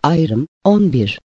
Ayrım 11.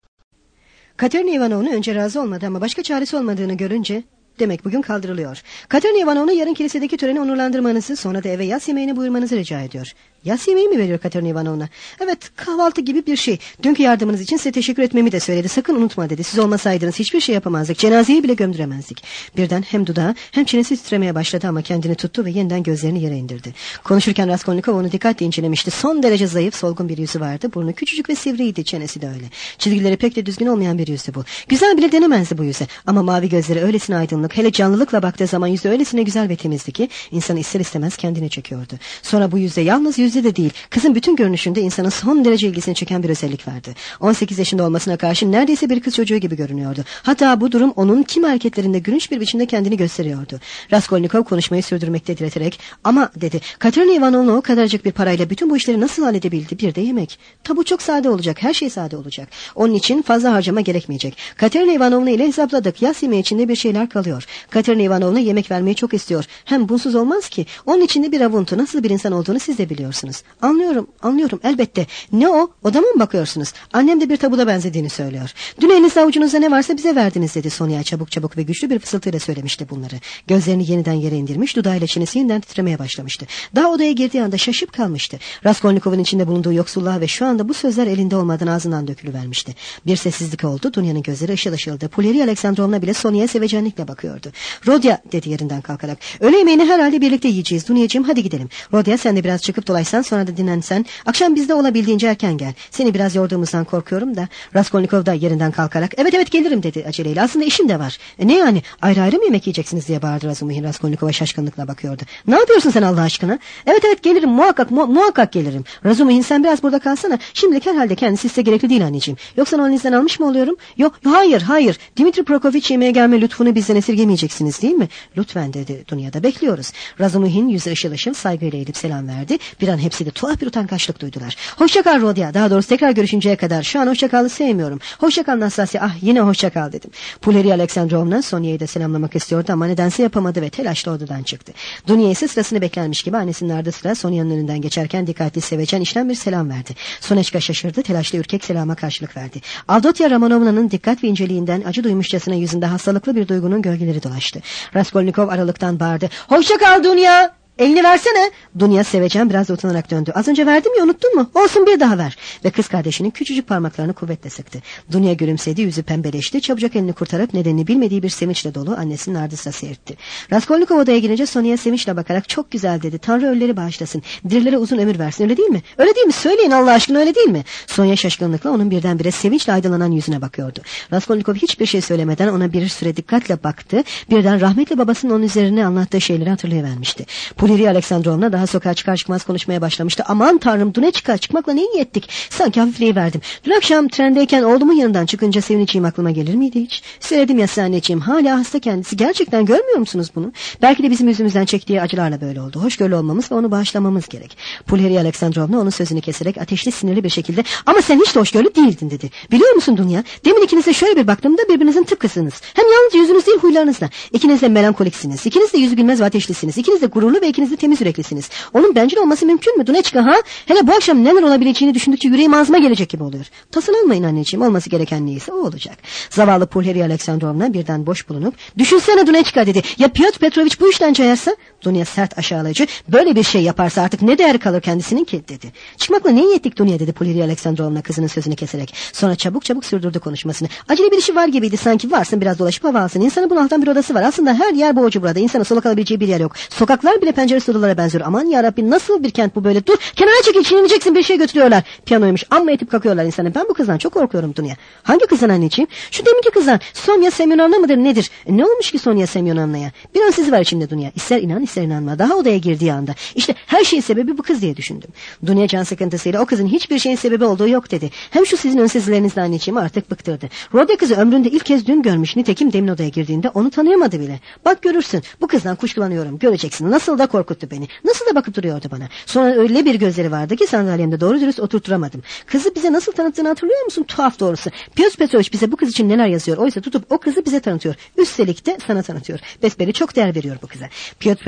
Katerina Ivanovna önce razı olmadı ama başka çaresi olmadığını görünce demek bugün kaldırılıyor. Katerina Ivanovna yarın kilisedeki töreni onurlandırmanızı, sonra da eve yas yemeğini buyurmanızı rica ediyor. Yas yemeği mi veriyor Katerina Ivanovna? Evet, kahvaltı gibi bir şey. Dünkü yardımınız için size teşekkür etmemi de söyledi. Sakın unutma dedi. Siz olmasaydınız hiçbir şey yapamazdık. Cenazeyi bile gömdüremezdik. Birden hem dudağı hem çenesi titremeye başladı ama kendini tuttu ve yeniden gözlerini yere indirdi. Konuşurken Raskolnikov onu dikkatle incelemişti. Son derece zayıf, solgun bir yüzü vardı. Burnu küçücük ve sivriydi, çenesi de öyle. Çizgileri pek de düzgün olmayan bir yüzdü bu. Güzel bile denemezdi bu yüze. Ama mavi gözleri öylesine aydınlık, hele canlılıkla baktığı zaman yüzü öylesine güzel ve temizdi ki insanı ister istemez kendine çekiyordu. Sonra bu yüzde yalnız yüzde de değil, kızın bütün görünüşünde insanın son derece ilgisini çeken bir özellik vardı. 18 yaşında olmasına karşın neredeyse bir kız çocuğu gibi görünüyordu. Hatta bu durum onun kimi hareketlerinde gülünç bir biçimde kendini gösteriyordu. Raskolnikov konuşmayı sürdürmekte direterek, ama dedi, Katerina Ivanovna o kadarcık bir parayla bütün bu işleri nasıl halledebildi? Bir de yemek. Tabu çok sade olacak, her şey sade olacak. Onun için fazla harcama gerekmeyecek. Katerina Ivanovna ile hesapladık, yas yemeği içinde bir şeyler kalıyor. Katerina Ivanovna yemek vermeyi çok istiyor. Hem bunsuz olmaz ki. Onun içinde bir avuntu, nasıl bir insan olduğunu siz de biliyorsunuz. Anlıyorum elbette. Ne o? Odama mı bakıyorsunuz? Annem de bir tabuda benzediğini söylüyor. Dün elinizde avucunuzda ne varsa bize verdiniz dedi. Sonya çabuk ve güçlü bir fısıltıyla söylemişti bunları. Gözlerini yeniden yere indirmiş, dudağıyla çenesi yeniden titremeye başlamıştı. Daha odaya girdiği anda şaşıp kalmıştı. Raskolnikov'un içinde bulunduğu yoksulluğa ve şu anda bu sözler elinde olmadan ağzından dökülüvermişti. Bir sessizlik oldu. Dunya'nın gözleri ışıl ışıldı. Puleriya Aleksandrovna bile Sonya'ya sevecenlikle bakıyordu. Rodya dedi yerinden kalkarak. Öğle yemeğini herhalde birlikte yiyeceğiz. Dunya'cığım hadi gidelim. Rodya sen de biraz çıkıp dolaşsan, sonra da dinlensen. Akşam bizde olabildiğince erken gel. Seni biraz yorduğumuzdan korkuyorum da. Raskolnikov da yerinden kalkarak evet gelirim dedi aceleyle. Aslında işim de var. Ne yani? Ayrı ayrı mı yemek yiyeceksiniz diye bağırdı Razumihin. Raskolnikov'a şaşkınlıkla bakıyordu. Ne yapıyorsun sen Allah aşkına? Evet gelirim muhakkak gelirim. Razumihin sen biraz burada kalsana. Şimdilik herhalde kendisi size gerekli değil anneciğim. Yoksa onun izden almış mı oluyorum? Yok hayır. Dimitri Prokofiev yemeğe gelme lütfunu bizden esirgemeyeceksiniz değil mi? Lütfen dedi. Dünyada bekliyoruz. Razumihin yüzü ışıl saygıyla eğilip selam verdi. Bir an hepsi de tuhaf bir utangaçlık duydular. Hoşça kal Rodya. Daha doğrusu tekrar görüşünceye kadar. Şu an hoşça kalı sevmiyorum. Hoşça kal Nastasya. Yine hoşça kal dedim. Puleriya Aleksandrovna Sonya'yı da selamlamak istiyordu ama nedense yapamadı ve telaşla odadan çıktı. Dünya ise sırasını beklenmiş gibi annesinin ardı sıra Sonya'nın önünden geçerken dikkatli, sevecen, içten bir selam verdi. Sonechka şaşırdı, telaşlı ürkek selama karşılık verdi. Avdotya Romanovna'nın dikkat ve inceliğinden acı duymuşçasına yüzünde hastalıklı bir duygunun gölgeleri dolaştı. Raskolnikov aralıktan bağırdı. Hoşça kal Dünya! Elini versene. Dünya sevecen biraz utanarak döndü. Az önce verdim ya, unuttun mu? Olsun, bir daha ver. Ve kız kardeşinin küçücük parmaklarını kuvvetle sıktı. Dünya gülümsedi, yüzü pembeleşti. Çabucak elini kurtarıp nedenini bilmediği bir sevinçle dolu annesinin ardı sıra seyirtti. Raskolnikov odaya girince Sonya'ya sevinçle bakarak çok güzel dedi. Tanrı ölüleri bağışlasın. Dirilere uzun ömür versin. Öyle değil mi? Öyle değil mi? Söyleyin Allah aşkına, öyle değil mi? Sonya şaşkınlıkla onun birdenbire sevinçle aydınlanan yüzüne bakıyordu. Raskolnikov hiçbir şey söylemeden ona bir süre dikkatle baktı. Birden rahmetli babasının onun üzerine anlattığı şeyleri hatırlayıvermişti. Puleriya Aleksandrovna daha sokağa çıkar çıkmaz konuşmaya başlamıştı. Aman tanrım, düne çıkmakla ne iyi ettik. Sanki hafifleyiverdim. Dün akşam trendeyken oğlumun yanından çıkınca sevineceğim aklıma gelir miydi hiç? Söyledim ya size anneciğim, hala hasta kendisi. Gerçekten görmüyor musunuz bunu? Belki de bizim yüzümüzden çektiği acılarla böyle oldu. Hoşgörülü olmamız ve onu bağışlamamız gerek. Puleriya Aleksandrovna onun sözünü keserek ateşli, sinirli bir şekilde ama sen hiç de hoşgörülü değildin dedi. Biliyor musun Dünya? Demin ikinize şöyle bir baktığımda birbirinizin tıpkısınız. Hem yalnızca yüzünüz değil, huylarınızda. İkiniz de melankoliksiniz. İkiniz de yüzü gülmez ve ateşlisiniz. İkiniz de gururlu ve ikiniz de temiz yüreklisiniz. Onun bencil olması mümkün mü Duneçka ha? Hele bu akşam neler olabileceğini düşündükçe yüreğim ağzıma gelecek gibi oluyor. Tasarlanmayın anneciğim, olması gereken neyse o olacak. Zavallı Puleriya Aleksandrovna birden boş bulunup düşünsene Duneçka dedi. Ya Piotr Petrovich bu işten cayarsa? Dunya sert aşağılayıcı, böyle bir şey yaparsa artık ne değer kalır kendisinin ki dedi. Çıkmakla ne iyi ettik Dunya dedi Puleriya Aleksandrovna kızının sözünü keserek. Sonra çabuk sürdürdü konuşmasını. Acele bir işi var gibiydi sanki, varsın biraz dolaşıp hava alsın. İnsanın bunaltan bir odası var. Aslında her yer boğucu burada. İnsanın solak alabileceği bir yer yok. Sokaklar bile penceresiz odalara benziyor. Aman yarabbi, nasıl bir kent bu böyle? Dur kenara çekil, çiğneneceksin, bir şey götürüyorlar. Piyanoymuş, amma etip kakıyorlar insanı. Ben bu kızdan çok korkuyorum Dünya. Hangi kızdan anneciğim? Şu deminki kızdan. Sonya Semyonovna mıdır nedir? Ne olmuş ki Sonya Semyonovna'ya? Bir an sizi var içinde Dünya. İster inan ister inanma. Daha odaya girdiği anda İşte her şeyin sebebi bu kız diye düşündüm. Dünya can sıkıntısıyla o kızın hiçbir şeyin sebebi olduğu yok dedi. Hem şu sizin önsezlerinizle anneciğimi artık bıktırdı. Rodya kızı ömründe ilk kez dün görmüş. Nitekim demin odaya girdiğinde onu tanıyamadı bile. Bak görürsün, bu kızdan kuşkulanıyorum. Göreceksin nasıl da korkuttu beni. Nasıl da bakıp duruyordu bana. Sonra öyle bir gözleri vardı ki sandalyemde doğru dürüst oturtturamadım. Kızı bize nasıl tanıttığını hatırlıyor musun? Tuhaf doğrusu. Piotr Petrovich bize bu kız için neler yazıyor. Oysa tutup o kızı bize tanıtıyor. Üstelik de sana tanıtıyor. Besbelli çok değer veriyor bu kıza. Piotr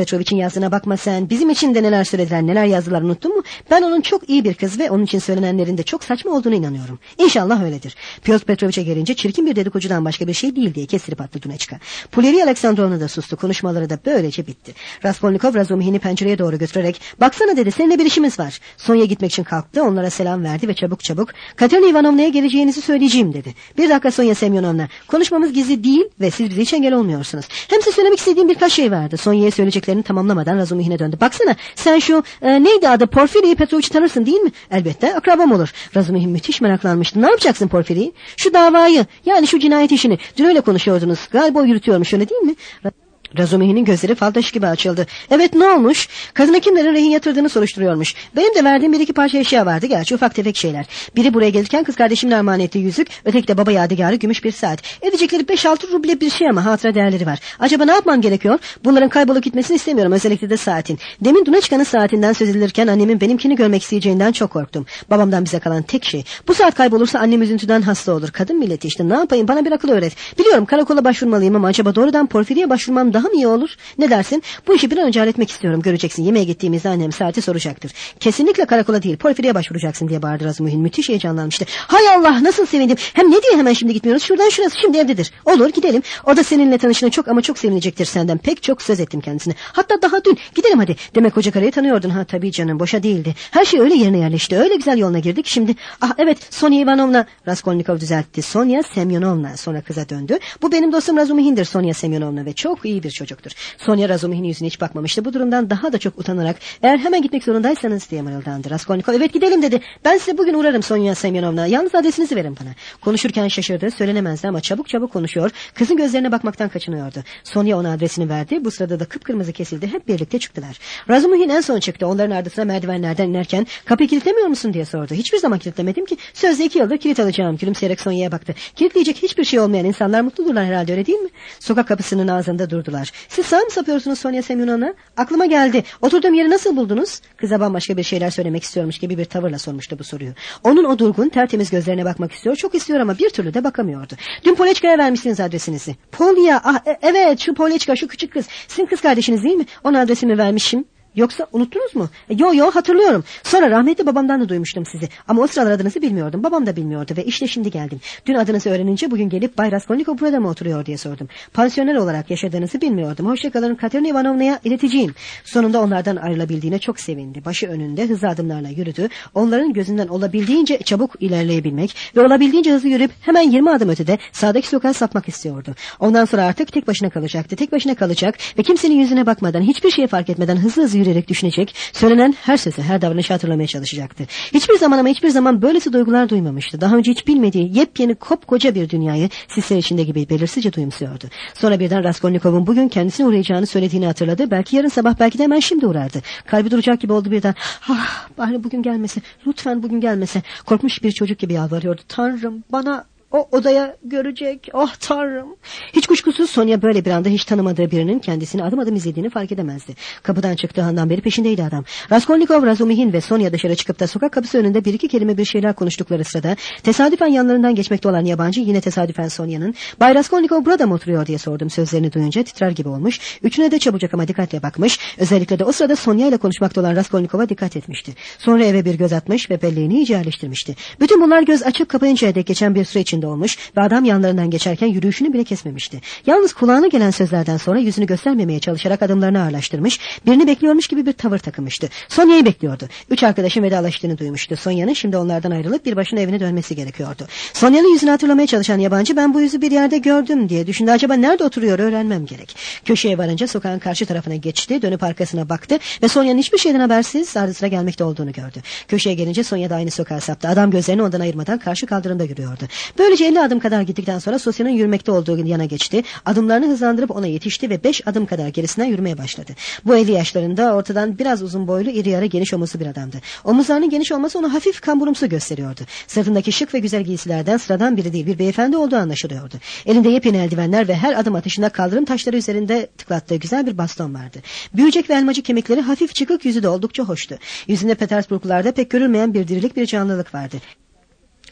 Petrovich'in yazdığına bakma sen. Bizim için de neler söylediler, neler yazdılar, unuttun mu? Ben onun çok iyi bir kız ve onun için söylenenlerin de çok saçma olduğunu inanıyorum. İnşallah öyledir. Piotr Petrovich'e gelince çirkin bir dedikocudan başka bir şey değil diye kestirip attı Dunechka. Puleriya Aleksandrovna da sustu. Konuşmaları da böylece bitti. Raskolnikov Razumihin'i pencereye doğru götürerek baksana dedi, seninle bir işimiz var. Sonya'ya gitmek için kalktı, onlara selam verdi ve çabuk Katerina Ivanovna'ya geleceğinizi söyleyeceğim dedi. Bir dakika Sonya Semyonovna, konuşmamız gizli değil ve siz bize hiç engel olmuyorsunuz. Hem size söylemek istediğim birkaç şey vardı. Sonya'ya söyleyeceklerini tamamlamadan Razumihin'e döndü. Baksana sen şu neydi adı, Porfiri'yi Petrovich'i tanırsın değil mi? Elbette, akrabam olur. Razumihin müthiş meraklanmıştı. Ne yapacaksın Porfiri'yi? Şu davayı, yani şu cinayet işini. Dün öyle konuşuyordunuz. Galiba o yürütüyormuş, öyle değil mi? Razumihin'in gözleri fal taşı gibi açıldı. Evet, ne olmuş? Kadına kimlerin rehin yatırdığını soruşturuyormuş. Benim de verdiğim bir iki parça eşya vardı, gerçi ufak tefek şeyler. Biri buraya gelirken kız kardeşimin armağan ettiği yüzük, öteki de baba yadigarı gümüş bir saat. Edecekleri 5-6 ruble bir şey ama hatıra değerleri var. Acaba ne yapmam gerekiyor? Bunların kaybolup gitmesini istemiyorum, özellikle de saatin. Demin Dunechka'nın saatinden söz edilirken annemin benimkini görmek isteyeceğinden çok korktum. Babamdan bize kalan tek şey. Bu saat kaybolursa annem üzüntüden hasta olur. Kadın milleti işte, ne yapayım, bana bir akıl öğret. Biliyorum karakola başvurmalıyım ama acaba doğrudan Porfiri'ye başvurmam daha mı iyi olur? Ne dersin? Bu işi bir an önce halletmek istiyorum. Göreceksin, yemeğe gittiğimizde annem saati soracaktır. Kesinlikle karakola değil, Porfiri'ye başvuracaksın diye bağırdı Razumihin. Müthiş heyecanlanmıştı. Hay Allah, nasıl sevindim. Hem ne diye hemen şimdi gitmiyoruz? Şuradan şurası, şimdi evdedir. Olur, gidelim. O da seninle tanışına çok ama çok sevinecektir. Senden pek çok söz ettim kendisine. Hatta daha dün. Gidelim hadi. Demek koca karıyı tanıyordun. Ha tabii canım, boşa değildi. Her şey öyle yerine yerleşti. Öyle güzel yoluna girdik. Şimdi evet, Sonya Ivanovna, Raskolnikov düzeltti. Sonya Semyonovna. Sonra kıza döndü. Bu benim dostum Razumihin'dir, Sonya Semyonovna, ve çok iyi bir çocuktur. Sonya Razumihin'in yüzüne hiç bakmamıştı. Bu durumdan daha da çok utanarak, eğer hemen gitmek zorundaysanız diye mırıldandı. Raskolnikov, evet gidelim dedi. Ben size bugün uğrarım Sonya Semyonovna. Yalnız adresinizi verin bana. Konuşurken şaşırdı, söylenemezdi ama çabuk konuşuyor. Kızın gözlerine bakmaktan kaçınıyordu. Sonya ona adresini verdi. Bu sırada da kıpkırmızı kesildi. Hep birlikte çıktılar. Razumihin en son çıktı. Onların ardısına merdivenlerden inerken kapıyı kilitlemiyor musun diye sordu. Hiçbir zaman kilitlemedim ki. Sözde 2 yıldır kilit alacağım. Gülümseyerek Sonya'ya baktı. Kilitleyecek hiçbir şey olmayan insanlar mutludurlar herhalde, öyle değil mi? Sokak kapısının ağzında durdular. Siz sağ mı sapıyorsunuz Sonya Semyonovna? Aklıma geldi. Oturduğum yeri nasıl buldunuz? Kıza bambaşka bir şeyler söylemek istiyormuş gibi bir tavırla sormuştu bu soruyu. Onun o durgun, tertemiz gözlerine bakmak istiyor. Çok istiyor ama bir türlü de bakamıyordu. Dün Poleçka'ya vermişsiniz adresinizi. Polya, evet, şu Poleçka, şu küçük kız. Sizin kız kardeşiniz değil mi? Ona adresimi vermişim. Yoksa unuttunuz mu? Yo hatırlıyorum. Sonra rahmetli babamdan da duymuştum sizi. Ama o sıralar adınızı bilmiyordum. Babam da bilmiyordu ve işte şimdi geldim. Dün adınızı öğrenince bugün gelip Bay Raskolnikov burada mı oturuyor diye sordum. Pansiyoner olarak yaşadığınızı bilmiyordum. Hoşçakalın, Katerina Ivanovna'ya ileteceğim. Sonunda onlardan ayrılabildiğine çok sevindi. Başı önünde hızlı adımlarla yürüdü. Onların gözünden olabildiğince çabuk ilerleyebilmek ve olabildiğince hızlı yürüyüp hemen 20 adım ötede sağdaki sokağa sapmak istiyordu. Ondan sonra artık tek başına kalacaktı. Tek başına kalacak ve kimsenin yüzüne bakmadan, hiçbir şeye fark etmeden hızlı yürüyerek düşünecek, söylenen her sözü, her davranışı hatırlamaya çalışacaktı. Hiçbir zaman böylesi duygular duymamıştı. Daha önce hiç bilmediği yepyeni kopkoca bir dünyayı sisler içinde gibi belirsizce duyumsuyordu. Sonra birden Raskolnikov'un bugün kendisine uğrayacağını söylediğini hatırladı. Belki yarın sabah, belki de hemen şimdi uğrardı. Kalbi duracak gibi oldu birden. Bari bugün gelmese, lütfen bugün gelmese. Korkmuş bir çocuk gibi yalvarıyordu. Tanrım, bana o odaya görecek. Oh Tanrım. Hiç kuşkusuz Sonya böyle bir anda hiç tanımadığı birinin kendisini adım adım izlediğini fark edemezdi. Kapıdan çıktığı andan beri peşindeydi adam. Raskolnikov, Razumihin ve Sonya dışarı çıkıp da sokak kapısı önünde bir iki kelime bir şeyler konuştukları sırada tesadüfen yanlarından geçmekte olan yabancı yine tesadüfen Sonya'nın "Bay Raskolnikov burada mı oturuyor?" diye sordum. Sözlerini duyunca titrer gibi olmuş. Üçüne de çabucak ama dikkatle bakmış. Özellikle de o sırada Sonya ile konuşmakta olan Raskolnikov'a dikkat etmişti. Sonra eve bir göz atmış ve belleğini iyice yerleştirmişti. Bütün bunlar göz açıp kapayıncaya dek geçen bir süre içinde olmuş ve adam yanlarından geçerken yürüyüşünü bile kesmemişti. Yalnız kulağına gelen sözlerden sonra yüzünü göstermemeye çalışarak adımlarını ağırlaştırmış, birini bekliyormuş gibi bir tavır takınmıştı. Sonya'yı bekliyordu. 3 arkadaşın vedalaştığını duymuştu. Sonya'nın şimdi onlardan ayrılıp bir başına evine dönmesi gerekiyordu. Sonya'nın yüzünü hatırlamaya çalışan yabancı, ben bu yüzü bir yerde gördüm diye düşündü. Acaba nerede oturuyor, öğrenmem gerek. Köşeye varınca sokağın karşı tarafına geçti, dönüp arkasına baktı ve Sonya'nın hiçbir şeyden habersiz ardı sıra gelmekte olduğunu gördü. Köşeye gelince Sonya da aynı sokağa saptı. Adam gözlerini ondan ayırmadan karşı kaldırımda yürüyordu. Böylece 50 adım kadar gittikten sonra Sosya'nın yürümekte olduğu yana geçti. Adımlarını hızlandırıp ona yetişti ve 5 adım kadar gerisinden yürümeye başladı. Bu 50 yaşlarında, ortadan biraz uzun boylu, iri yarı, geniş omuzlu bir adamdı. Omuzlarının geniş olması onu hafif kamburumsu gösteriyordu. Sırtındaki şık ve güzel giysilerden sıradan biri değil, bir beyefendi olduğu anlaşılıyordu. Elinde yepyeni eldivenler ve her adım atışında kaldırım taşları üzerinde tıklattığı güzel bir baston vardı. Büyücek ve elmacık kemikleri, hafif çıkık yüzü de oldukça hoştu. Yüzünde Petersburglarda pek görülmeyen bir dirilik, bir canlılık vardı.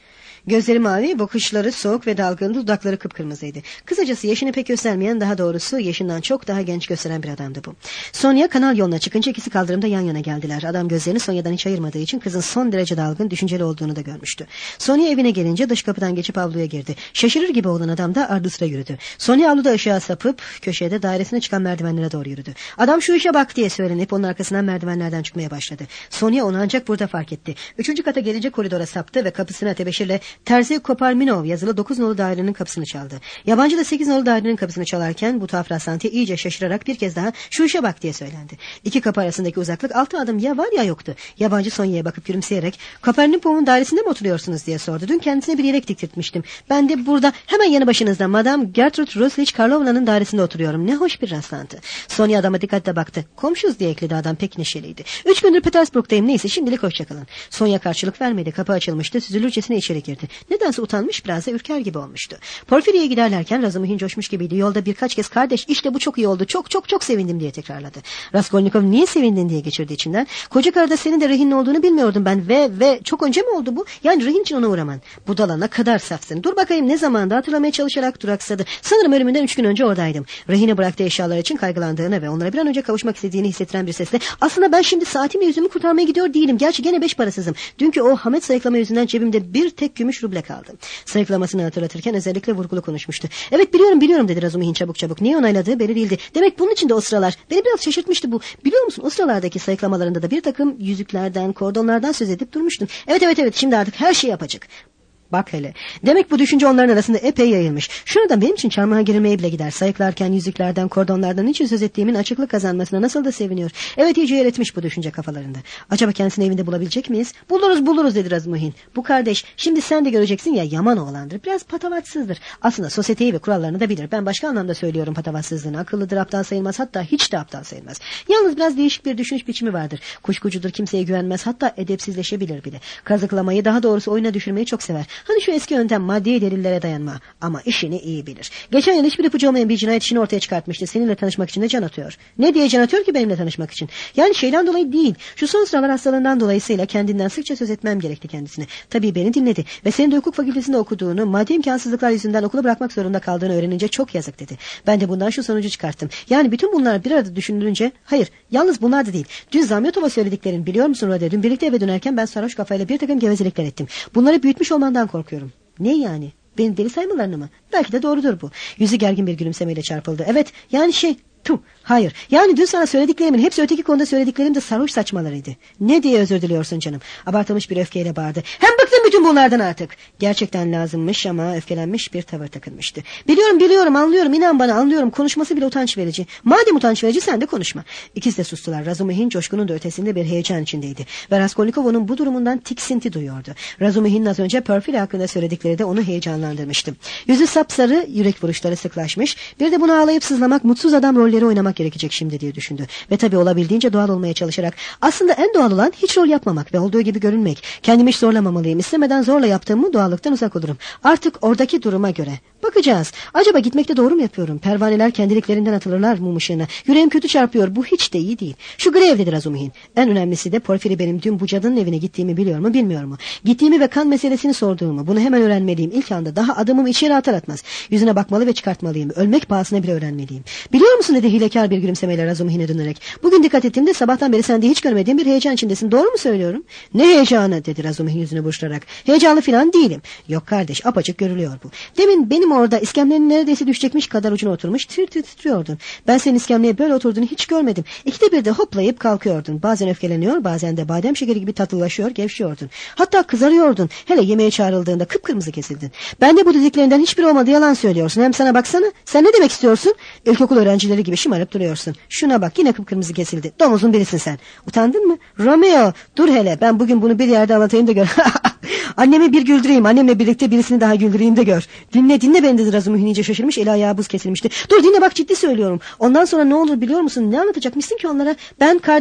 Gözleri mavi, bakışları soğuk ve dalgın, dudakları kıpkırmızıydı. Kısacası yaşını pek göstermeyen, daha doğrusu yaşından çok daha genç gösteren bir adamdı bu. Sonya kanal yoluna çıkınca ikisi kaldırımda yan yana geldiler. Adam gözlerini Sonya'dan hiç ayırmadığı için kızın son derece dalgın, düşünceli olduğunu da görmüştü. Sonya evine gelince dış kapıdan geçip avluya girdi. Şaşırır gibi olan adam da ardı sıra yürüdü. Sonya avluda ışığa sapıp köşede dairesine çıkan merdivenlere doğru yürüdü. Adam şu işe bak diye söylenip onun arkasından merdivenlerden çıkmaya başladı. Sonya onu ancak burada fark etti. 3. kata gelince koridora saptı ve kapısına tebeşirle Terzi Koparminov yazılı 9 nolu dairenin kapısını çaldı. Yabancı da 8 nolu dairenin kapısını çalarken bu tuhaf rastlantıya iyice şaşırarak bir kez daha şu işe bak diye söylendi. İki kapı arasındaki uzaklık 6 adım ya var ya yoktu. Yabancı Sonya'ya bakıp gülümseyerek Kopernikov'un dairesinde mi oturuyorsunuz diye sordu. Dün kendisine bir yelek diktirtmiştim. Ben de burada hemen yanı başınızda Madame Gertrude Ruslich Karlovna'nın dairesinde oturuyorum. Ne hoş bir rastlantı. Sonya adama dikkatle baktı. Komşuz diye ekledi adam, pek neşeliydi. 3 gündür Petersburg'dayım, neyse şimdilik hoşçakalın. Sonya karşılık vermedi. Kapı açılmıştı. Süzülürcesine içeri girdi. Nedense utanmış, biraz da ürker gibi olmuştu. Porfiriye'ye giderlerken Razumihin coşmuş gibiydi. Yolda birkaç kez kardeş işte bu çok iyi oldu, çok çok çok sevindim diye tekrarladı. Raskolnikov niye sevindin diye geçirdi içinden. Koca karada senin de rehin olduğunu bilmiyordum ben ve çok önce mi oldu bu? Yani rehin için ona uğraman. Budala ne kadar safsın. Dur bakayım ne zamanda, hatırlamaya çalışarak duraksadı. Sanırım ölümünden 3 gün önce oradaydım. Rehine bıraktığı eşyalar için kaygılandığını ve onlara bir an önce kavuşmak istediğini hissettiren bir sesle aslında ben şimdi saatimi yüzümü kurtarmaya gidiyor değilim. Gerçi gene 5 parasızım. Dünkü o Hamet sayıklama yüzünden cebimde bir tek gümüş ruble kaldı. Sayıklamasını hatırlatırken özellikle vurgulu konuşmuştu. Evet biliyorum dedi Razumihin çabuk. Niye onayladığı belli değildi. Demek bunun için de o sıralar. Beni biraz şaşırtmıştı bu. Biliyor musun o sıralardaki sayıklamalarında da bir takım yüzüklerden, kordonlardan söz edip durmuştun. Evet şimdi artık her şey yapacak. Bak hele. Demek bu düşünce onların arasında epey yayılmış. Şuradan benim için çarmıha girilmeye bile gider. Sayıklarken yüzüklerden, kordonlardan niçin söz ettiğimin açıklık kazanmasına nasıl da seviniyor. Evet iyice yer etmiş bu düşünce kafalarında. Acaba kendisini evinde bulabilecek miyiz? Buluruz dedi Razumihin. Bu kardeş şimdi sen de göreceksin ya, yaman oğlandır. Biraz patavatsızdır. Aslında sosyeteyi ve kurallarını da bilir. Ben başka anlamda söylüyorum patavatsızlığını. Akıllıdır, aptal sayılmaz, hatta hiç de aptal sayılmaz. Yalnız biraz değişik bir düşünüş biçimi vardır. Kuşkucudur, kimseye güvenmez, hatta edepsizleşebilir bile. Kazıklamayı, daha doğrusu oyuna düşürmeyi çok sever. Hani şu eski yöntem, maddi delillere dayanma. Ama işini iyi bilir. Geçen yıl hiçbir ipucu olmayan bir cinayet işini ortaya çıkartmıştı. Seninle tanışmak için de can atıyor. Ne diye can atıyor ki benimle tanışmak için? Yani şeyden dolayı değil. Şu son sıralar hastalığından dolayısıyla kendinden sıkça söz etmem gerekti kendisine. Tabii beni dinledi. Ve senin de hukuk fakültesinde okuduğunu, maddi imkansızlıklar yüzünden okulu bırakmak zorunda kaldığını öğrenince çok yazık dedi. Ben de bundan şu sonucu çıkarttım. Yani bütün bunlar bir arada düşünülünce, hayır yalnız bunlar da değil. Dün Zamyotova söylediklerin, biliyor musun Rode? Dün birlikte eve dönerken ben sarhoş kafayla bir takım gevezelikler ettim. Bunları büyütmüş olmandan korkuyorum. Ne yani? Benim deli saymalarını mı? Belki de doğrudur bu. Yüzü gergin bir gülümsemeyle çarpıldı. Evet yani hayır. Yani dün sana söylediklerimin hepsi öteki konuda söylediklerim de sarhoş saçmalarıydı. Ne diye özür diliyorsun canım? Abartılmış bir öfkeyle bağırdı. Hem bıktım bütün bunlardan artık. Gerçekten lazımmış ama öfkelenmiş bir tavır takınmıştı. Biliyorum anlıyorum, inan bana anlıyorum. Konuşması bile utanç verici. Madem utanç verici sen de konuşma. İkisi de sustular. Razumihin coşkunun da ötesinde bir heyecan içindeydi. Ve Raskolnikov onun bu durumundan tiksinti duyuyordu. Razumihin'in az önce Porfiri hakkında söyledikleri de onu heyecanlandırmıştı. Yüzü sapsarı, yürek vuruşları sıklaşmış. Bir de bunu ağlayıp sızlamak, mutsuz adam rolleri oynamak gerekecek şimdi diye düşündü. Ve tabii olabildiğince doğal olmaya çalışarak, aslında en doğal olan hiç rol yapmamak ve olduğu gibi görünmek. Kendimi hiç zorlamamalıyım. İstemeden zorla yaptığımı doğallıktan uzak olurum. Artık oradaki duruma göre. Bakacağız. Acaba gitmekte doğru mu yapıyorum? Pervaneler kendiliklerinden atılırlar mum ışığına. Yüreğim kötü çarpıyor. Bu hiç de iyi değil. Şu grev dedi Razumihin. En önemlisi de Porfiri benim dün bu cadının evine gittiğimi biliyor mu bilmiyor mu? Gittiğimi ve kan meselesini sorduğumu. Bunu hemen öğrenmeliyim. İlk anda daha adımımı içeri atar atmaz. Yüzüne bakmalı ve çıkartmalıyım. Ölmek pahasına bile öğrenmeliyim. Biliyor musun dedi hilekar bir gülümsemeyle Razumihin'e dönerek. Bugün dikkat ettiğimde sabahtan beri sende hiç görmediğim bir heyecan içindesin. Doğru mu söylüyorum? Ne heyecanı dedi Razumihin yüzünü buruşturarak. Heyecanlı falan değilim. Yok kardeş, apaçık görülüyor bu. Demin benim orada iskemlenin neredeyse düşecekmiş kadar ucuna oturmuş titriyordun. Ben senin iskemleye böyle oturduğunu hiç görmedim. İkide bir de hoplayıp kalkıyordun. Bazen öfkeleniyor, bazen de badem şekeri gibi tatlılaşıyor, gevşiyordun. Hatta kızarıyordun. Hele yemeğe çağrıldığında kıpkırmızı kesildin. Ben de bu dediklerinden hiçbir olmadı, yalan söylüyorsun. Hem sana baksana. Sen ne demek istiyorsun? İlkokul öğrencileri gibi şımarıp duruyorsun. Şuna bak, yine kıpkırmızı kesildi. Domuzun birisin sen. Utandın mı? Romeo, dur hele, ben bugün bunu bir yerde anlatayım da gör. Annemi bir güldüreyim, annemle birlikte birisini daha güldüreyim de gör. Dinle beni dedi Razumihin, iyice şaşırmış, eli ayağı buz kesilmişti. Dur dinle bak, ciddi söylüyorum. Ondan sonra ne olur biliyor musun? Ne anlatacakmışsın ki onlara? Ben kardeş...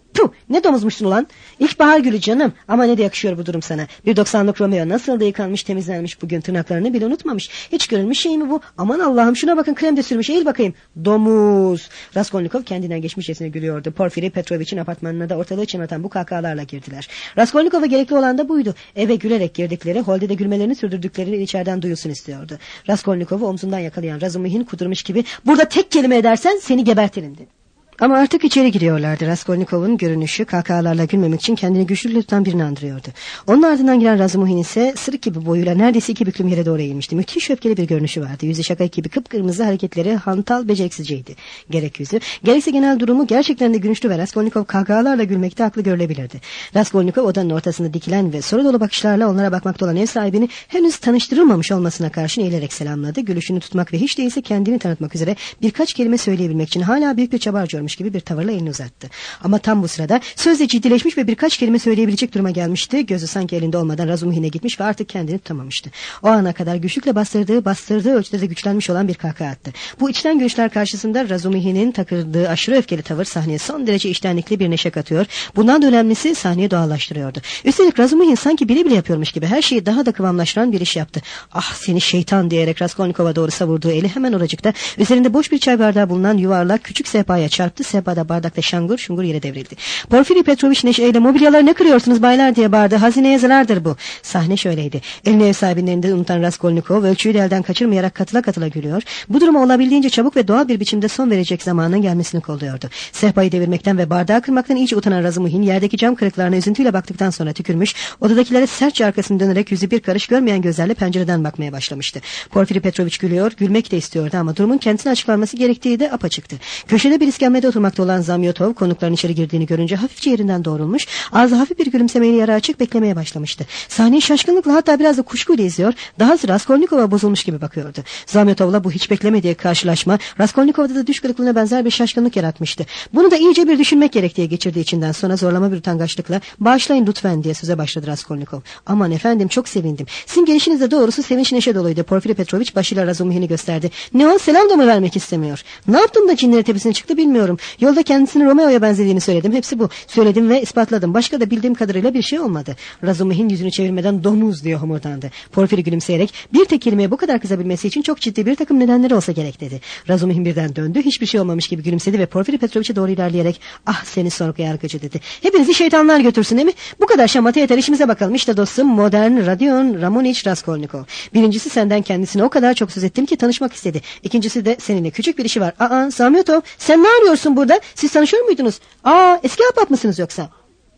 Puh, ne domuzmuşsun ulan. İlkbahar gülü canım. Ama ne de yakışıyor bu durum sana. 1.90'lık Romeo nasıl da yıkanmış, temizlenmiş bugün, tırnaklarını bile unutmamış. Hiç görülmüş şey mi bu? Aman Allah'ım, şuna bakın, krem de sürmüş. Eğil bakayım. Domuz. Raskolnikov kendinden geçmişçesine gülüyordu. Porfiri Petrovich'in apartmanına da ortalığı çınlatan bu kahkahalarla girdiler. Raskolnikov'a gerekli olan da buydu. Eve gülerek girdikleri, holde de gülmelerini sürdürdükleri içeriden duyulsun istiyordu. Raskolnikov'u omzundan yakalayan Razumihin kudurmuş gibi, burada tek kelime edersen seni gebertirim dedi. Ama artık içeri giriyorlardı. Raskolnikov'un görünüşü kahkahalarla gülmemek için kendini güçlü tutan birini andırıyordu. Onun ardından giren Razumihin ise sırık gibi boyuyla neredeyse 2 büklüm yere doğru eğilmişti. Müthiş öfkeli bir görünüşü vardı. Yüzü şaka gibi kıpkırmızı, hareketleri hantal, beceriksizceydi. Gerek yüzü, gerekse genel durumu gerçekten de gülünçlü ve Raskolnikov kahkahalarla gülmekte haklı görülebilirdi. Raskolnikov odanın ortasında dikilen ve soru dolu bakışlarla onlara bakmakta olan ev sahibini henüz tanıştırılmamış olmasına karşın eğilerek selamladı. Gülüşünü tutmak ve hiç değilse kendini tanıtmak üzere birkaç kelime söyleyebilmek için hala büyük bir çaba harcıyormuş gibi bir tavırla elini uzattı. Ama tam bu sırada sözle ciddileşmiş ve birkaç kelime söyleyebilecek duruma gelmişti. Gözü sanki elinde olmadan Razumihin'e gitmiş ve artık kendini tutamamıştı. O ana kadar güçlükle bastırdığı ölçüde de güçlenmiş olan bir kahkaha attı. Bu içten görüşler karşısında Razumihin'in takırdığı aşırı öfkeli tavır sahneye son derece içtenlikli bir neşe katıyor. Bundan da önemlisi sahneyi doğallaştırıyordu. Üstelik Razumihin sanki bile bile yapıyormuş gibi her şeyi daha da kıvamlaştıran bir iş yaptı. Ah seni şeytan diyerek Raskolnikov'a doğru savurduğu eli hemen oracıkta üzerinde boş bir çay bardağı bulunan yuvarlak küçük sehpaya çarptı. Sehpada bardakta şangur şungur yere devrildi. Porfiri Petrovich neşeyle mobilyaları ne kırıyorsunuz baylar diye bağırdı. Hazineye zarardır bu. Sahne şöyleydi. Elini ev sahibinin elinde unutan Raskolnikov ölçüyü de elden kaçırmayarak katıla katıla gülüyor. Bu duruma olabildiğince çabuk ve doğal bir biçimde son verecek zamanın gelmesini kolluyordu. Sehpayı devirmekten ve bardağı kırmaktan iyice utanan Razumihin yerdeki cam kırıklarına üzüntüyle baktıktan sonra tükürmüş, odadakilere sertçe arkasını dönerek yüzü bir karış görmeyen gözlerle pencereden bakmaya başlamıştı. Porfiri Petrovich gülüyor, gülmek de istiyordu ama durumun kendisine açıklanması gerektiği de apaçıktı. Köşede bir iskemlede oturmakta olan Zamyotov konukların içeri girdiğini görünce hafifçe yerinden doğrulmuş, ağzı hafif bir gülümsemeyle yarı açık beklemeye başlamıştı. Sahneyi şaşkınlıkla hatta biraz da kuşkuyla izliyor, dahası Raskolnikov'a bozulmuş gibi bakıyordu. Zamyotov'la bu hiç beklemediği karşılaşma Raskolnikov'da da düş kırıklığına benzer bir şaşkınlık yaratmıştı. Bunu da iyice bir düşünmek gerek diye geçirdiği içinden sonra zorlama bir utangaçlıkla bağışlayın lütfen diye söze başladı Raskolnikov. Aman efendim çok sevindim. Sizin gelişiniz de doğrusu sevinç neşe doluydu. Porfiri Petrovich başıyla Razumihin'i gösterdi. Ne o, selam da mı vermek istemiyor? Ne yaptım da cinleri tepesine çıktı bilmiyorum. Yolda kendisini Romeo'ya benzediğini söyledim. Hepsi bu. Söyledim ve ispatladım. Başka da bildiğim kadarıyla bir şey olmadı. Razumihin yüzünü çevirmeden domuz diye homurdandı. Porfiri gülümseyerek bir tek kelimeye bu kadar kızabilmesi için çok ciddi bir takım nedenleri olsa gerek dedi. Razumihin birden döndü. Hiçbir şey olmamış gibi gülümsedi ve Porfiri Petrovich'e doğru ilerleyerek ah seni sorgu yargıcı dedi. Hepinizi şeytanlar götürsün değil mi? Bu kadar şamata yeter, işimize bakalım. İşte dostum modern Rodion Ramonich Raskolnikov. Birincisi senden kendisine o kadar çok söz ettim ki tanışmak istedi. İkincisi de seninle küçük bir işi var. Aa Zamyotov sen ne arıyorsun burada? Siz tanışıyor muydunuz? Aa eski ahbap mısınız yoksa?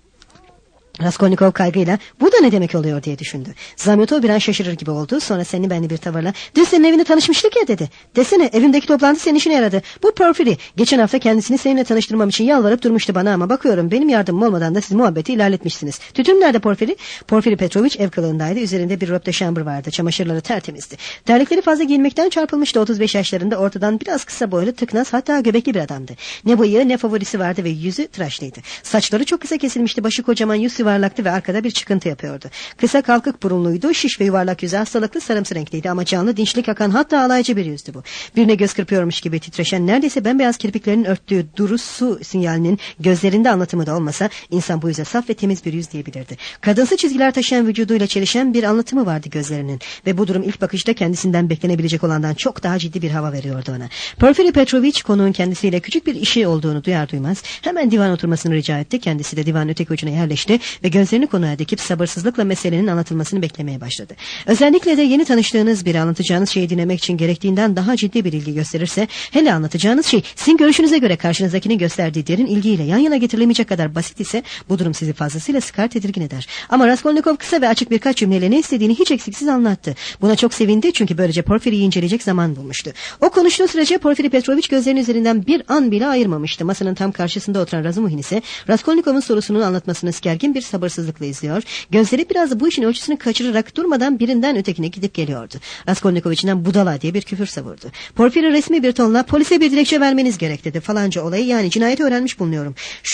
Raskolnikov kaygıyla bu da ne demek oluyor diye düşündü. Zamyotov bir an şaşırır gibi oldu. Sonra seni benli bir tavırla dün senin evinde tanışmıştık ya dedi. Desene evimdeki toplantı senin işine yaradı. Bu Porfiri geçen hafta kendisini seninle tanıştırmam için yalvarıp durmuştu bana ama bakıyorum benim yardımım olmadan da siz muhabbeti ilerletmişsiniz. Tütün nerede Porfiri? Porfiri Petrovich ev kılığındaydı. Üzerinde bir robe de chambre vardı. Çamaşırları tertemizdi. Terlikleri fazla giyinmekten çarpılmıştı. 35 yaşlarında, ortadan biraz kısa boylu, tıknaz, hatta göbekli bir adamdı. Ne bıyığı ne favorisi vardı ve yüzü tıraşlıydı. Saçları çok kısa kesilmişti. Başı kocaman, yüz yuvarlaktı ve arkada bir çıkıntı yapıyordu. Kısa kalkık burunluydu, şiş ve yuvarlak yüzü, hastalıklı sarımsı renkliydi ama canlı, dinçlik akan, hatta alaycı bir yüzdü bu. Birine göz kırpıyormuş gibi titreşen, neredeyse bembeyaz kirpiklerinin örttüğü duru su sinyalinin gözlerinde anlatımı da olmasa insan bu yüze saf ve temiz bir yüz diyebilirdi. Kadınsı çizgiler taşıyan vücuduyla çelişen bir anlatımı vardı gözlerinin ve bu durum ilk bakışta kendisinden beklenebilecek olandan çok daha ciddi bir hava veriyordu ona. Porfiri Petrovich konuğun kendisiyle küçük bir işi olduğunu duyar duymaz hemen divan oturmasını rica etti. Kendisi de divanın öteki ucuna yerleşti ve gözlerini konuya dikip sabırsızlıkla meselenin anlatılmasını beklemeye başladı. Özellikle de yeni tanıştığınız biri anlatacağınız şeyi dinlemek için gerektiğinden daha ciddi bir ilgi gösterirse, hele anlatacağınız şey sizin görüşünüze göre karşınızdakinin gösterdiği derin ilgiyle yan yana getirilemeyecek kadar basit ise bu durum sizi fazlasıyla sıkar, tedirgin eder. Ama Raskolnikov kısa ve açık birkaç cümleyle ne istediğini hiç eksiksiz anlattı. Buna çok sevindi çünkü böylece Porfiri'yi inceleyecek zaman bulmuştu. O konuştuğu sürece Porfiri Petrovich gözlerinin üzerinden bir an bile ayırmamıştı. Masanın tam karşısında oturan Razumihin ise Raskolnikov'un sorusunun anlatmasını gergin bir bir sabırsızlıkla izliyor. Gözleri biraz da bu işin ölçüsünü kaçırarak durmadan birinden ötekine gidip geliyordu. Raskolnikov içinden budala diye bir küfür savurdu. Porfiri resmi bir tonla polise bir dilekçe vermeniz gerek dedi. Falanca olayı yani cinayeti öğrenmiş bulunuyorum.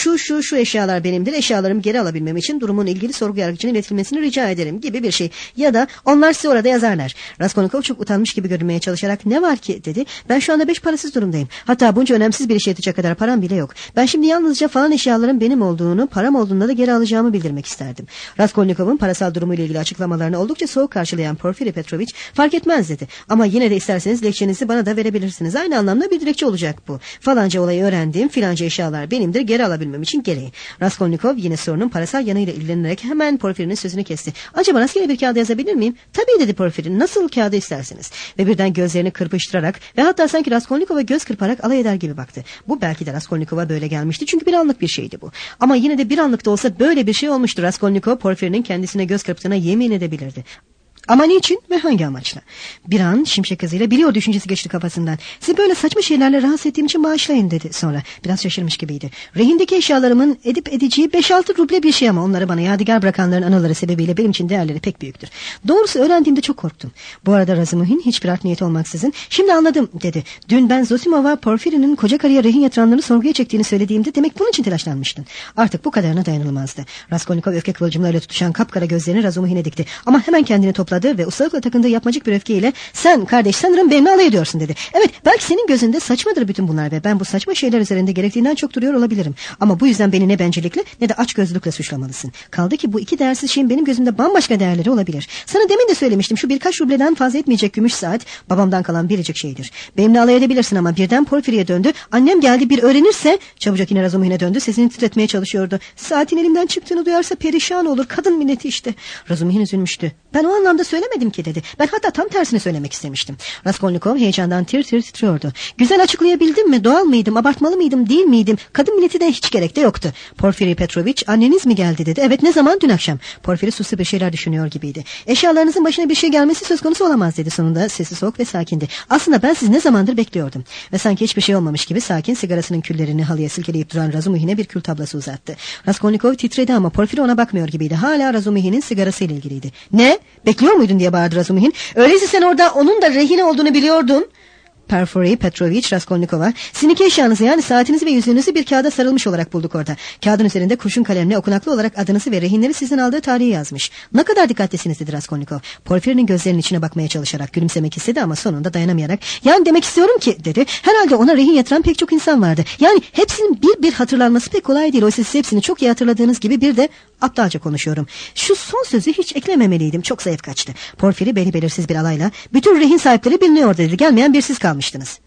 Şu eşyalar benimdir. Eşyalarımı geri alabilmem için durumun ilgili sorgu yargıcına iletilmesini rica ederim gibi bir şey. Ya da onlar size orada yazarlar. Raskolnikov çok utanmış gibi görünmeye çalışarak ne var ki dedi. Ben şu anda 5 parasız durumdayım. Hatta bunca önemsiz bir işe yetecek kadar param bile yok. Ben şimdi yalnızca falan eşyaların benim olduğunu, param olduğunda da geri alacağımı bildirmek isterdim. Raskolnikov'un parasal durumuyla ilgili açıklamalarını oldukça soğuk karşılayan Porfiri Petrovich fark etmez dedi. Ama yine de isterseniz dilekçenizi bana da verebilirsiniz. Aynı anlamda bir dilekçe olacak bu. Falanca olayı öğrendiğim filanca eşyalar benimdir, geri alabilmem için gereği. Raskolnikov yine sorunun parasal yanıyla ilgilenerek hemen Porfiri'nin sözünü kesti. Acaba rastgele bir kağıda yazabilir miyim? Tabii dedi Porfiri. Nasıl kağıdı isterseniz. Ve birden gözlerini kırpıştırarak ve hatta sanki Raskolnikov'a göz kırparak alay eder gibi baktı. Bu belki de Raskolnikov'a böyle gelmişti çünkü bir anlık bir şeydi bu. Ama yine de bir anlık da olsa böyle bir şey olmuştu. Raskolnikov Porfiri'nin kendisine göz kırptığına yemin edebilirdi. Ama niçin ve hangi amaçla? Bir an şimşek hızıyla biliyor düşüncesi geçti kafasından. Sizi böyle saçma şeylerle rahatsız ettiğim için bağışlayın dedi sonra. Biraz şaşırmış gibiydi. Rehindeki eşyalarımın edip edeceği 5-6 ruble bir şey ama onları bana yadigar bırakanların anıları sebebiyle benim için değerleri pek büyüktür. Doğrusu öğrendiğimde çok korktum. Bu arada Razumihin hiçbir art niyeti olmaksızın şimdi anladım dedi. Dün ben Zosimov'a Porfiri'nin koca karıya rehin yatıranları sorguya çektiğini söylediğimde demek bunun için telaşlanmıştın. Artık bu kadarına dayanılmazdı. Raskolnikov öfke kıvılcımlarıyla tutuşan kapkara gözlerini Razumihin'e dikti. Ama hemen kendini topladı ve ustalıkla takındığı yapmacık bir öfkeyle sen kardeş sanırım benimle alay ediyorsun dedi. Evet belki senin gözünde saçmadır bütün bunlar ve ben bu saçma şeyler üzerinde gerektiğinden çok duruyor olabilirim. Ama bu yüzden beni ne bencillikle ne de açgözlülükle suçlamalısın. Kaldı ki bu iki değersiz şeyin benim gözümde bambaşka değerleri olabilir. Sana demin de söylemiştim şu birkaç rubleden fazla etmeyecek gümüş saat babamdan kalan biricik şeydir. Benimle alay edebilirsin ama birden Porfiri'ye döndü. Annem geldi bir öğrenirse çabucak yine Razumihin'e döndü sesini titretmeye çalışıyordu. Saatin elimden çıktığını duyarsa perişan olur kadın milleti işte. Razumihin üzülmüştü. Ben o anlamda söylemedim ki dedi. Ben hatta tam tersini söylemek istemiştim. Raskolnikov heyecandan tir tir titriyordu. Güzel açıklayabildim mi? Doğal mıydım? Abartmalı mıydım? Değil miydim? Kadın milleti de hiç gerek de yoktu. Porfiri Petrovich anneniz mi geldi dedi. Evet ne zaman? Dün akşam. Porfiri suslu bir şeyler düşünüyor gibiydi. Eşyalarınızın başına bir şey gelmesi söz konusu olamaz dedi sonunda. Sesi soğuk ve sakindi. Aslında ben sizi ne zamandır bekliyordum. Ve sanki hiçbir şey olmamış gibi sakin sigarasının küllerini halıya silkeleyip duran Razumihin'e bir kül tablası uzattı. Raskolnikov titredi ama Porfiri ona bakmıyor gibiydi. Hala Razumihin'in sigarasıyla ilgiliydi. Ne? Bekliyor muydun diye bağırdı Razumihin. Öyleyse sen orada onun da rehine olduğunu biliyordun. Porfiri Petrovich Raskolnikov'a sizin iki eşyanızı yani saatinizi ve yüzüğünüzü bir kağıda sarılmış olarak bulduk orada. Kağıdın üzerinde kurşun kalemle okunaklı olarak adınızı ve rehinleri sizden aldığı tarihi yazmış. Ne kadar dikkatlisiniz dedi Raskolnikov. Porfiri'nin gözlerinin içine bakmaya çalışarak gülümsemek istedi ama sonunda dayanamayarak yani demek istiyorum ki dedi. Herhalde ona rehin yatıran pek çok insan vardı. Yani hepsinin bir hatırlanması pek kolay değil. Oysa siz hepsini çok iyi hatırladığınız gibi bir de aptalca konuşuyorum. Şu son sözü hiç eklememeliydim. Çok zayıf kaçtı. Porfiri belirsiz bir alayla bütün rehin sahipleri biliniyor dedi. Gelmeyen bir siz kalmıştınız.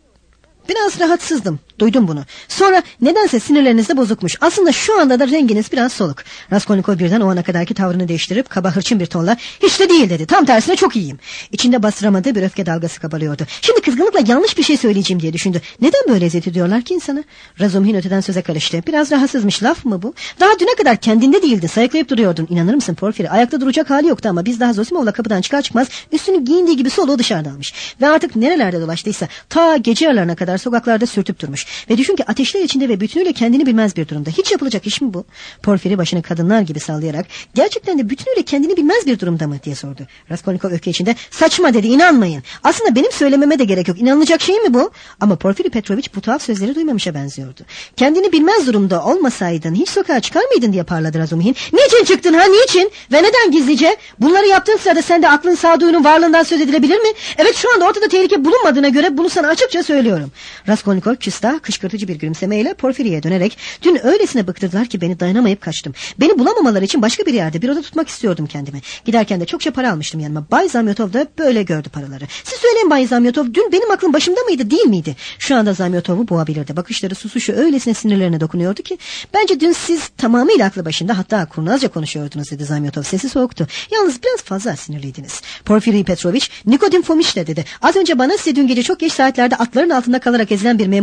Biraz rahatsızdım. Duydum bunu. Sonra nedense sinirleriniz de bozukmuş. Aslında şu anda da renginiz biraz soluk. Raskolnikov birden o ana kadarki tavrını değiştirip kaba hırçın bir tonla hiç de değil dedi. Tam tersine çok iyiyim. İçinde bastıramadığı bir öfke dalgası kabarıyordu. Şimdi kızgınlıkla yanlış bir şey söyleyeceğim diye düşündü. Neden böyle eziyet ediyorlar ki insana? Razumihin öteden söze karıştı. Biraz rahatsızmış laf mı bu? Daha düne kadar kendinde değildin. Sayıklayıp duruyordun. İnanır mısın Porfiri? Ayakta duracak hali yoktu ama biz daha Zosimov'la kapıdan çıkar çıkmaz üstünü giyindiği gibi soluğu dışarıda almış. Ve artık nerelerde dolaştıysa ta gece yarılarına kadar sokaklarda sürtüp durmuş. Ve düşün ki ateşler içinde ve bütünüyle kendini bilmez bir durumda. Hiç yapılacak iş mi bu? Porfiri başını kadınlar gibi sallayarak gerçekten de bütünüyle kendini bilmez bir durumda mı diye sordu. Raskolnikov öfke içinde saçma dedi inanmayın. Aslında benim söylememe de gerek yok. İnanılacak şey mi bu? Ama Porfiri Petrovich bu tuhaf sözleri duymamışa benziyordu. Kendini bilmez durumda olmasaydın hiç sokağa çıkar mıydın diye parladı Razumihin. Niçin çıktın ha niçin? Ve neden gizlice? Bunları yaptığın sırada sende aklın sağduyunun varlığından söz edilebilir mi? Evet şu anda ortada tehlike bulunmadığına göre bunu sana açıkça söylüyorum. Raskolnikov küstah kışkırtıcı bir gülümsemeyle Porfiri'ye dönerek dün öylesine bıktırdılar ki beni dayanamayıp kaçtım. Beni bulamamaları için başka bir yerde bir oda tutmak istiyordum kendime. Giderken de çokça para almıştım yanıma. Bay Zamyotov da böyle gördü paraları. Siz söyleyin Bay Zamyotov dün benim aklım başımda mıydı değil miydi? Şu anda Zamyotov'u boğabilirdi. Bakışları susuşu öylesine sinirlerine dokunuyordu ki bence dün siz tamamıyla aklı başında hatta kurnazca konuşuyordunuz dedi Zamyotov. Sesi soğuktu. Yalnız biraz fazla sinirliydiniz. Porfiri Petrovich Nikodim Fomiş de dedi. Az önce bana size dün gece çok geç saatlerde atların altında kalarak ezilen bir memurun evinde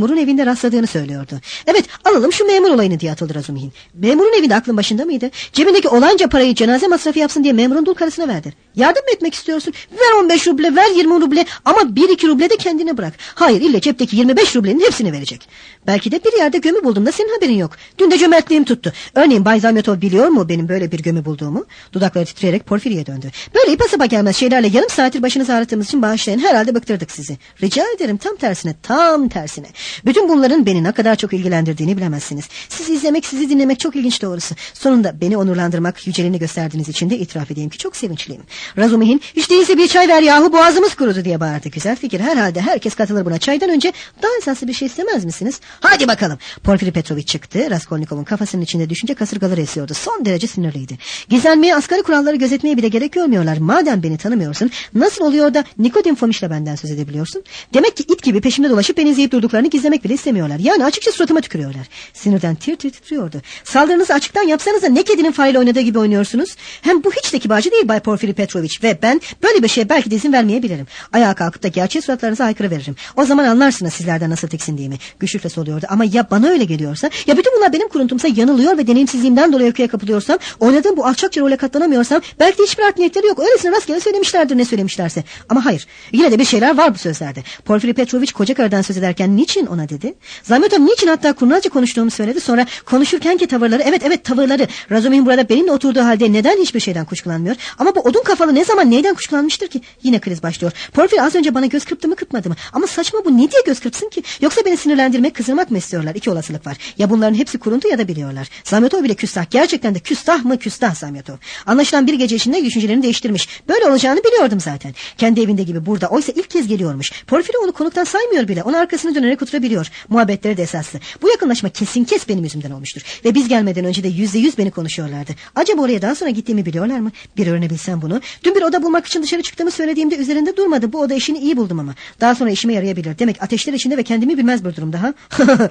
birine rastladığını söylüyordu. Evet, alalım şu memur olayını diye atıldı Razumihin. Memurun evinde aklın başında mıydı? Cebindeki olanca parayı cenaze masrafı yapsın diye memurun dul karısına verdi. Yardım mı etmek istiyorsun? Ver 15 ruble, ver 20 ruble ama 1-2 ruble de kendine bırak. Hayır, ille cepteki 25 rublenin hepsini verecek. Belki de bir yerde gömü buldum da senin haberin yok. Dün de cömertliğim tuttu. Örneğin Bay Zamyotov biliyor mu benim böyle bir gömü bulduğumu? Dudakları titreyerek Porfiri'ye döndü. Böyle ipa gelmez şeylerle yarım saattir başınızı ağrıttığımız için bağışlayın. Herhalde bıktırdık sizi. Rica ederim, tam tersine, tam tersine. Bütün bunların beni ne kadar çok ilgilendirdiğini bilemezsiniz. Sizi izlemek, sizi dinlemek çok ilginç doğrusu. Sonunda beni onurlandırmak, yüceliğini gösterdiğiniz için de itiraf edeyim ki çok sevinçliyim. Razumihin, hiç değilse bir çay ver yahu, boğazımız kurudu diye bağırdı. Güzel fikir, herhalde herkes katılır buna. Çaydan önce daha esaslı bir şey istemez misiniz? Hadi bakalım. Porfiri Petroviç çıktı. Raskolnikov'un kafasının içinde düşünce kasırgaları esiyordu. Son derece sinirliydi. Gizlenmeye, asgari kuralları gözetmeye bile gerek görmüyorlar. Madem beni tanımıyorsun, nasıl oluyor da Nikodim Fomiş'le benden söz edebiliyorsun? Demek ki it gibi peşimde dolaşıp beni izleyip durduklarını gizlemek bile istemiyorlar. Yani açıkça suratıma tükürüyorlar. Sinirden tir tir titriyordu. Saldırınızı açıktan yapsanız da ne kedinin fareyle oynadığı gibi oynuyorsunuz. Hem bu hiç de kibarcı değil Bay Porfiri Petroviç ve ben böyle bir şeye belki de izin vermeyebilirim. Ayağa kalkıp da gerçeği suratlarınıza aykırı veririm. O zaman anlarsınız sizlerden nasıl tiksindiğimi. Güçlükle soluyordu ama ya bana öyle geliyorsa, ya bütün bunlar benim kuruntumsa, yanılıyor ve deneyimsizliğimden dolayı öfkeye kapılıyorsam, oynadığım bu alçakça role katlanamıyorsam, belki de hiçbir art niyetleri yok. Öylesine rastgele söylemişlerdir ne söylemişlerse. Ama hayır, yine de bir şeyler var bu sözlerde. Porfiri Petroviç koca karıdan söz ederken niçin ona dedi? Zamyotov niçin hatta kurnazca konuştuğumu söyledi. Sonra konuşurkenki tavırları, evet tavırları. Razumihin burada benimle oturduğu halde neden hiçbir şeyden kuşkulanmıyor? Ama bu odun kafalı ne zaman neyden kuşkulanmıştır ki? Yine kriz başlıyor. Porfiri az önce bana göz kırptı mı kırpmadı mı? Ama saçma bu, ne diye göz kırpsın ki? Yoksa beni sinirlendirmek, kızdırmak mı istiyorlar? İki olasılık var. Ya bunların hepsi kuruntu ya da biliyorlar. Zamyotov bile küstah. Gerçekten de küstah mı küstah Zamyotov. Anlaşılan bir gece içinde düşüncelerini değiştirmiş. Böyle olacağını biliyordum zaten. Kendi evinde gibi burada. Oysa ilk kez geliyormuş. Porfiri onu konuktan saymıyor bile. Onun arkasını dönerek oturabiliyor. Muhabbetleri de esaslı. Bu yakınlaşma kesin kes benim yüzümden olmuştur. Ve biz gelmeden önce de %100 beni konuşuyorlardı. Acaba oraya daha sonra gittiğimi biliyorlar mı? Bir öğrenebilsem bunu. Dün bir oda bulmak için dışarı çıktığımı söylediğimde üzerinde durmadı. Bu oda işini iyi buldum ama. Daha sonra işime yarayabilir. Demek ateşler içinde ve kendimi bilmez bir durumda ha?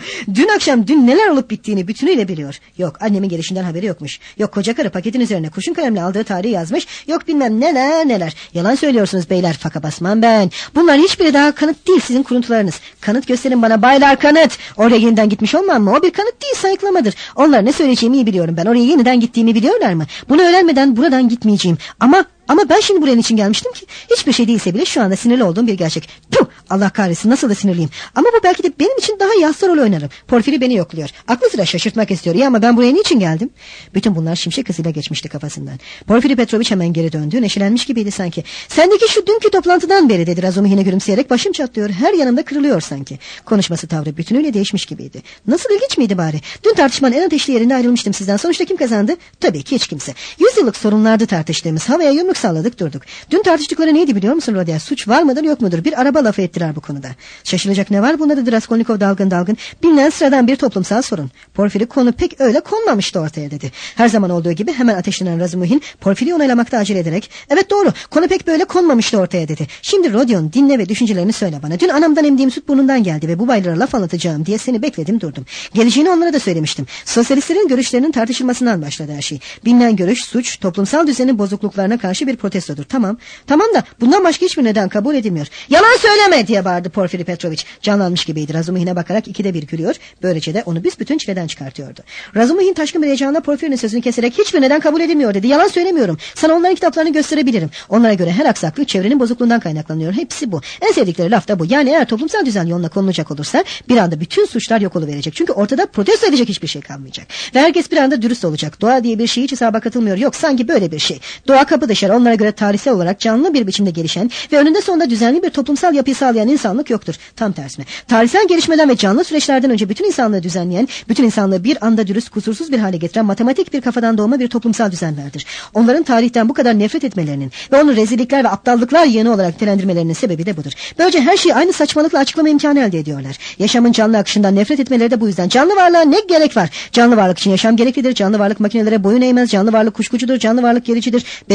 Dün neler olup bittiğini bütünüyle biliyor. Yok, annemin gelişinden haberi yokmuş. Yok, koca karı paketin üzerine kurşun kalemle aldığı tarihi yazmış. Yok bilmem neler. Yalan söylüyorsunuz beyler, faka basmam ben. Bunların hiçbiri daha kanıt değil, sizin kuruntularınız. Kanıt gösterin bana baylar, kanıt. Oraya yeniden gitmiş olmam mı? O bir kanıt değil, sayıklamadır. Onlar ne söyleyeceğimi iyi biliyorum ben. Oraya yeniden gittiğimi biliyorlar mı? Bunu öğrenmeden buradan gitmeyeceğim. Ama ben şimdi buraya için gelmiştim ki? Hiçbir şey değilse bile şu anda sinirli olduğum bir gerçek. Puh! Allah kahretsin, nasıl da sinirliyim. Ama bu belki de benim için daha yassı rol oynarım. Porfiri beni yokluyor. Aklı sıra şaşırtmak istiyor. Ya ama ben buraya niçin geldim? Bütün bunlar şimşek hızıyla geçmişti kafasından. Porfiri Petroviç hemen geri döndü. Neşelenmiş gibiydi sanki. Sendeki şu dünkü toplantıdan beri dedi Razumihin'e gülümseyerek. Başım çatlıyor. Her yanımda kırılıyor sanki. Konuşması, tavrı bütünüyle değişmiş gibiydi. Nasıl ilginç miydi bari? Dün tartışmanın en ateşli yerinde ayrılmıştım sizden. Sonuçta kim kazandı? Tabii ki hiç kimse. 100 yıllık sorunlardı tartıştığımız. Havaya yumruk salladık durduk. Dün tartıştıkları neydi biliyor musun Rodya? Suç var mıdır yok mudur? Bir araba lafı ettiler bu konuda. Şaşılacak ne var bunda dedi Raskolnikov dalgın. Bilinen sıradan bir toplumsal sorun. Porfiri konu pek öyle konmamıştı ortaya dedi. Her zaman olduğu gibi hemen ateşlenen Razumihin Porfiri'yi onaylamakta acele ederek evet doğru, konu pek böyle konmamıştı ortaya dedi. Şimdi Rodyon dinle ve düşüncelerini söyle bana. Dün anamdan emdiğim süt burnundan geldi ve bu baylara laf anlatacağım diye seni bekledim durdum. Geleceğini onlara da söylemiştim. Sosyalistlerin görüşlerinin tartışılmasından başladı her şey. Bilinen görüş suç, toplumsal düzenin bozukluklarına karşı bir protestodur. Tamam da bundan başka hiçbir neden kabul edilmiyor. Yalan söyleme diye bağırdı Porfiri Petroviç. Canlanmış gibiydi. Razumihin'e bakarak ikide bir gülüyor. Böylece de onu büsbütün çileden çıkartıyordu. Razumihin taşkın bir heyecanla Porfiri'nin sözünü keserek hiçbir neden kabul edilmiyor dedi. Yalan söylemiyorum. Sana onların kitaplarını gösterebilirim. Onlara göre her aksaklık çevrenin bozukluğundan kaynaklanıyor. Hepsi bu. En sevdikleri laf da bu. Yani eğer toplumsal düzen yoluna konulacak olursa bir anda bütün suçlar yok oluverecek. Çünkü ortada protesto edecek hiçbir şey kalmayacak. Ve herkes bir anda dürüst olacak. Doğa diye bir şey hiç hesaba katılmıyor. Yok, sanki böyle bir şey. Doğa kapı dışarı, onlara göre tarihsel olarak canlı bir biçimde gelişen ve önünde sonunda düzenli bir toplumsal yapıyı sağlayan insanlık yoktur. Tam tersine. Tarihsel gelişmeden ve canlı süreçlerden önce bütün insanlığı düzenleyen, bütün insanlığı bir anda dürüst, kusursuz bir hale getiren matematik bir kafadan doğma bir toplumsal düzen vardır. Onların tarihten bu kadar nefret etmelerinin ve onu rezillikler ve aptallıklar yığını olarak nitelendirmelerinin sebebi de budur. Böylece her şeyi aynı saçmalıkla açıklama imkanı elde ediyorlar. Yaşamın canlı akışından nefret etmeleri de bu yüzden. Canlı varlığa ne gerek var? Canlı varlık için yaşam gereklidir. Canlı varlık makinelere boyun eğmez. Canlı varlık kuşkucudur. Canlı varlık gericidir. Berikinde ise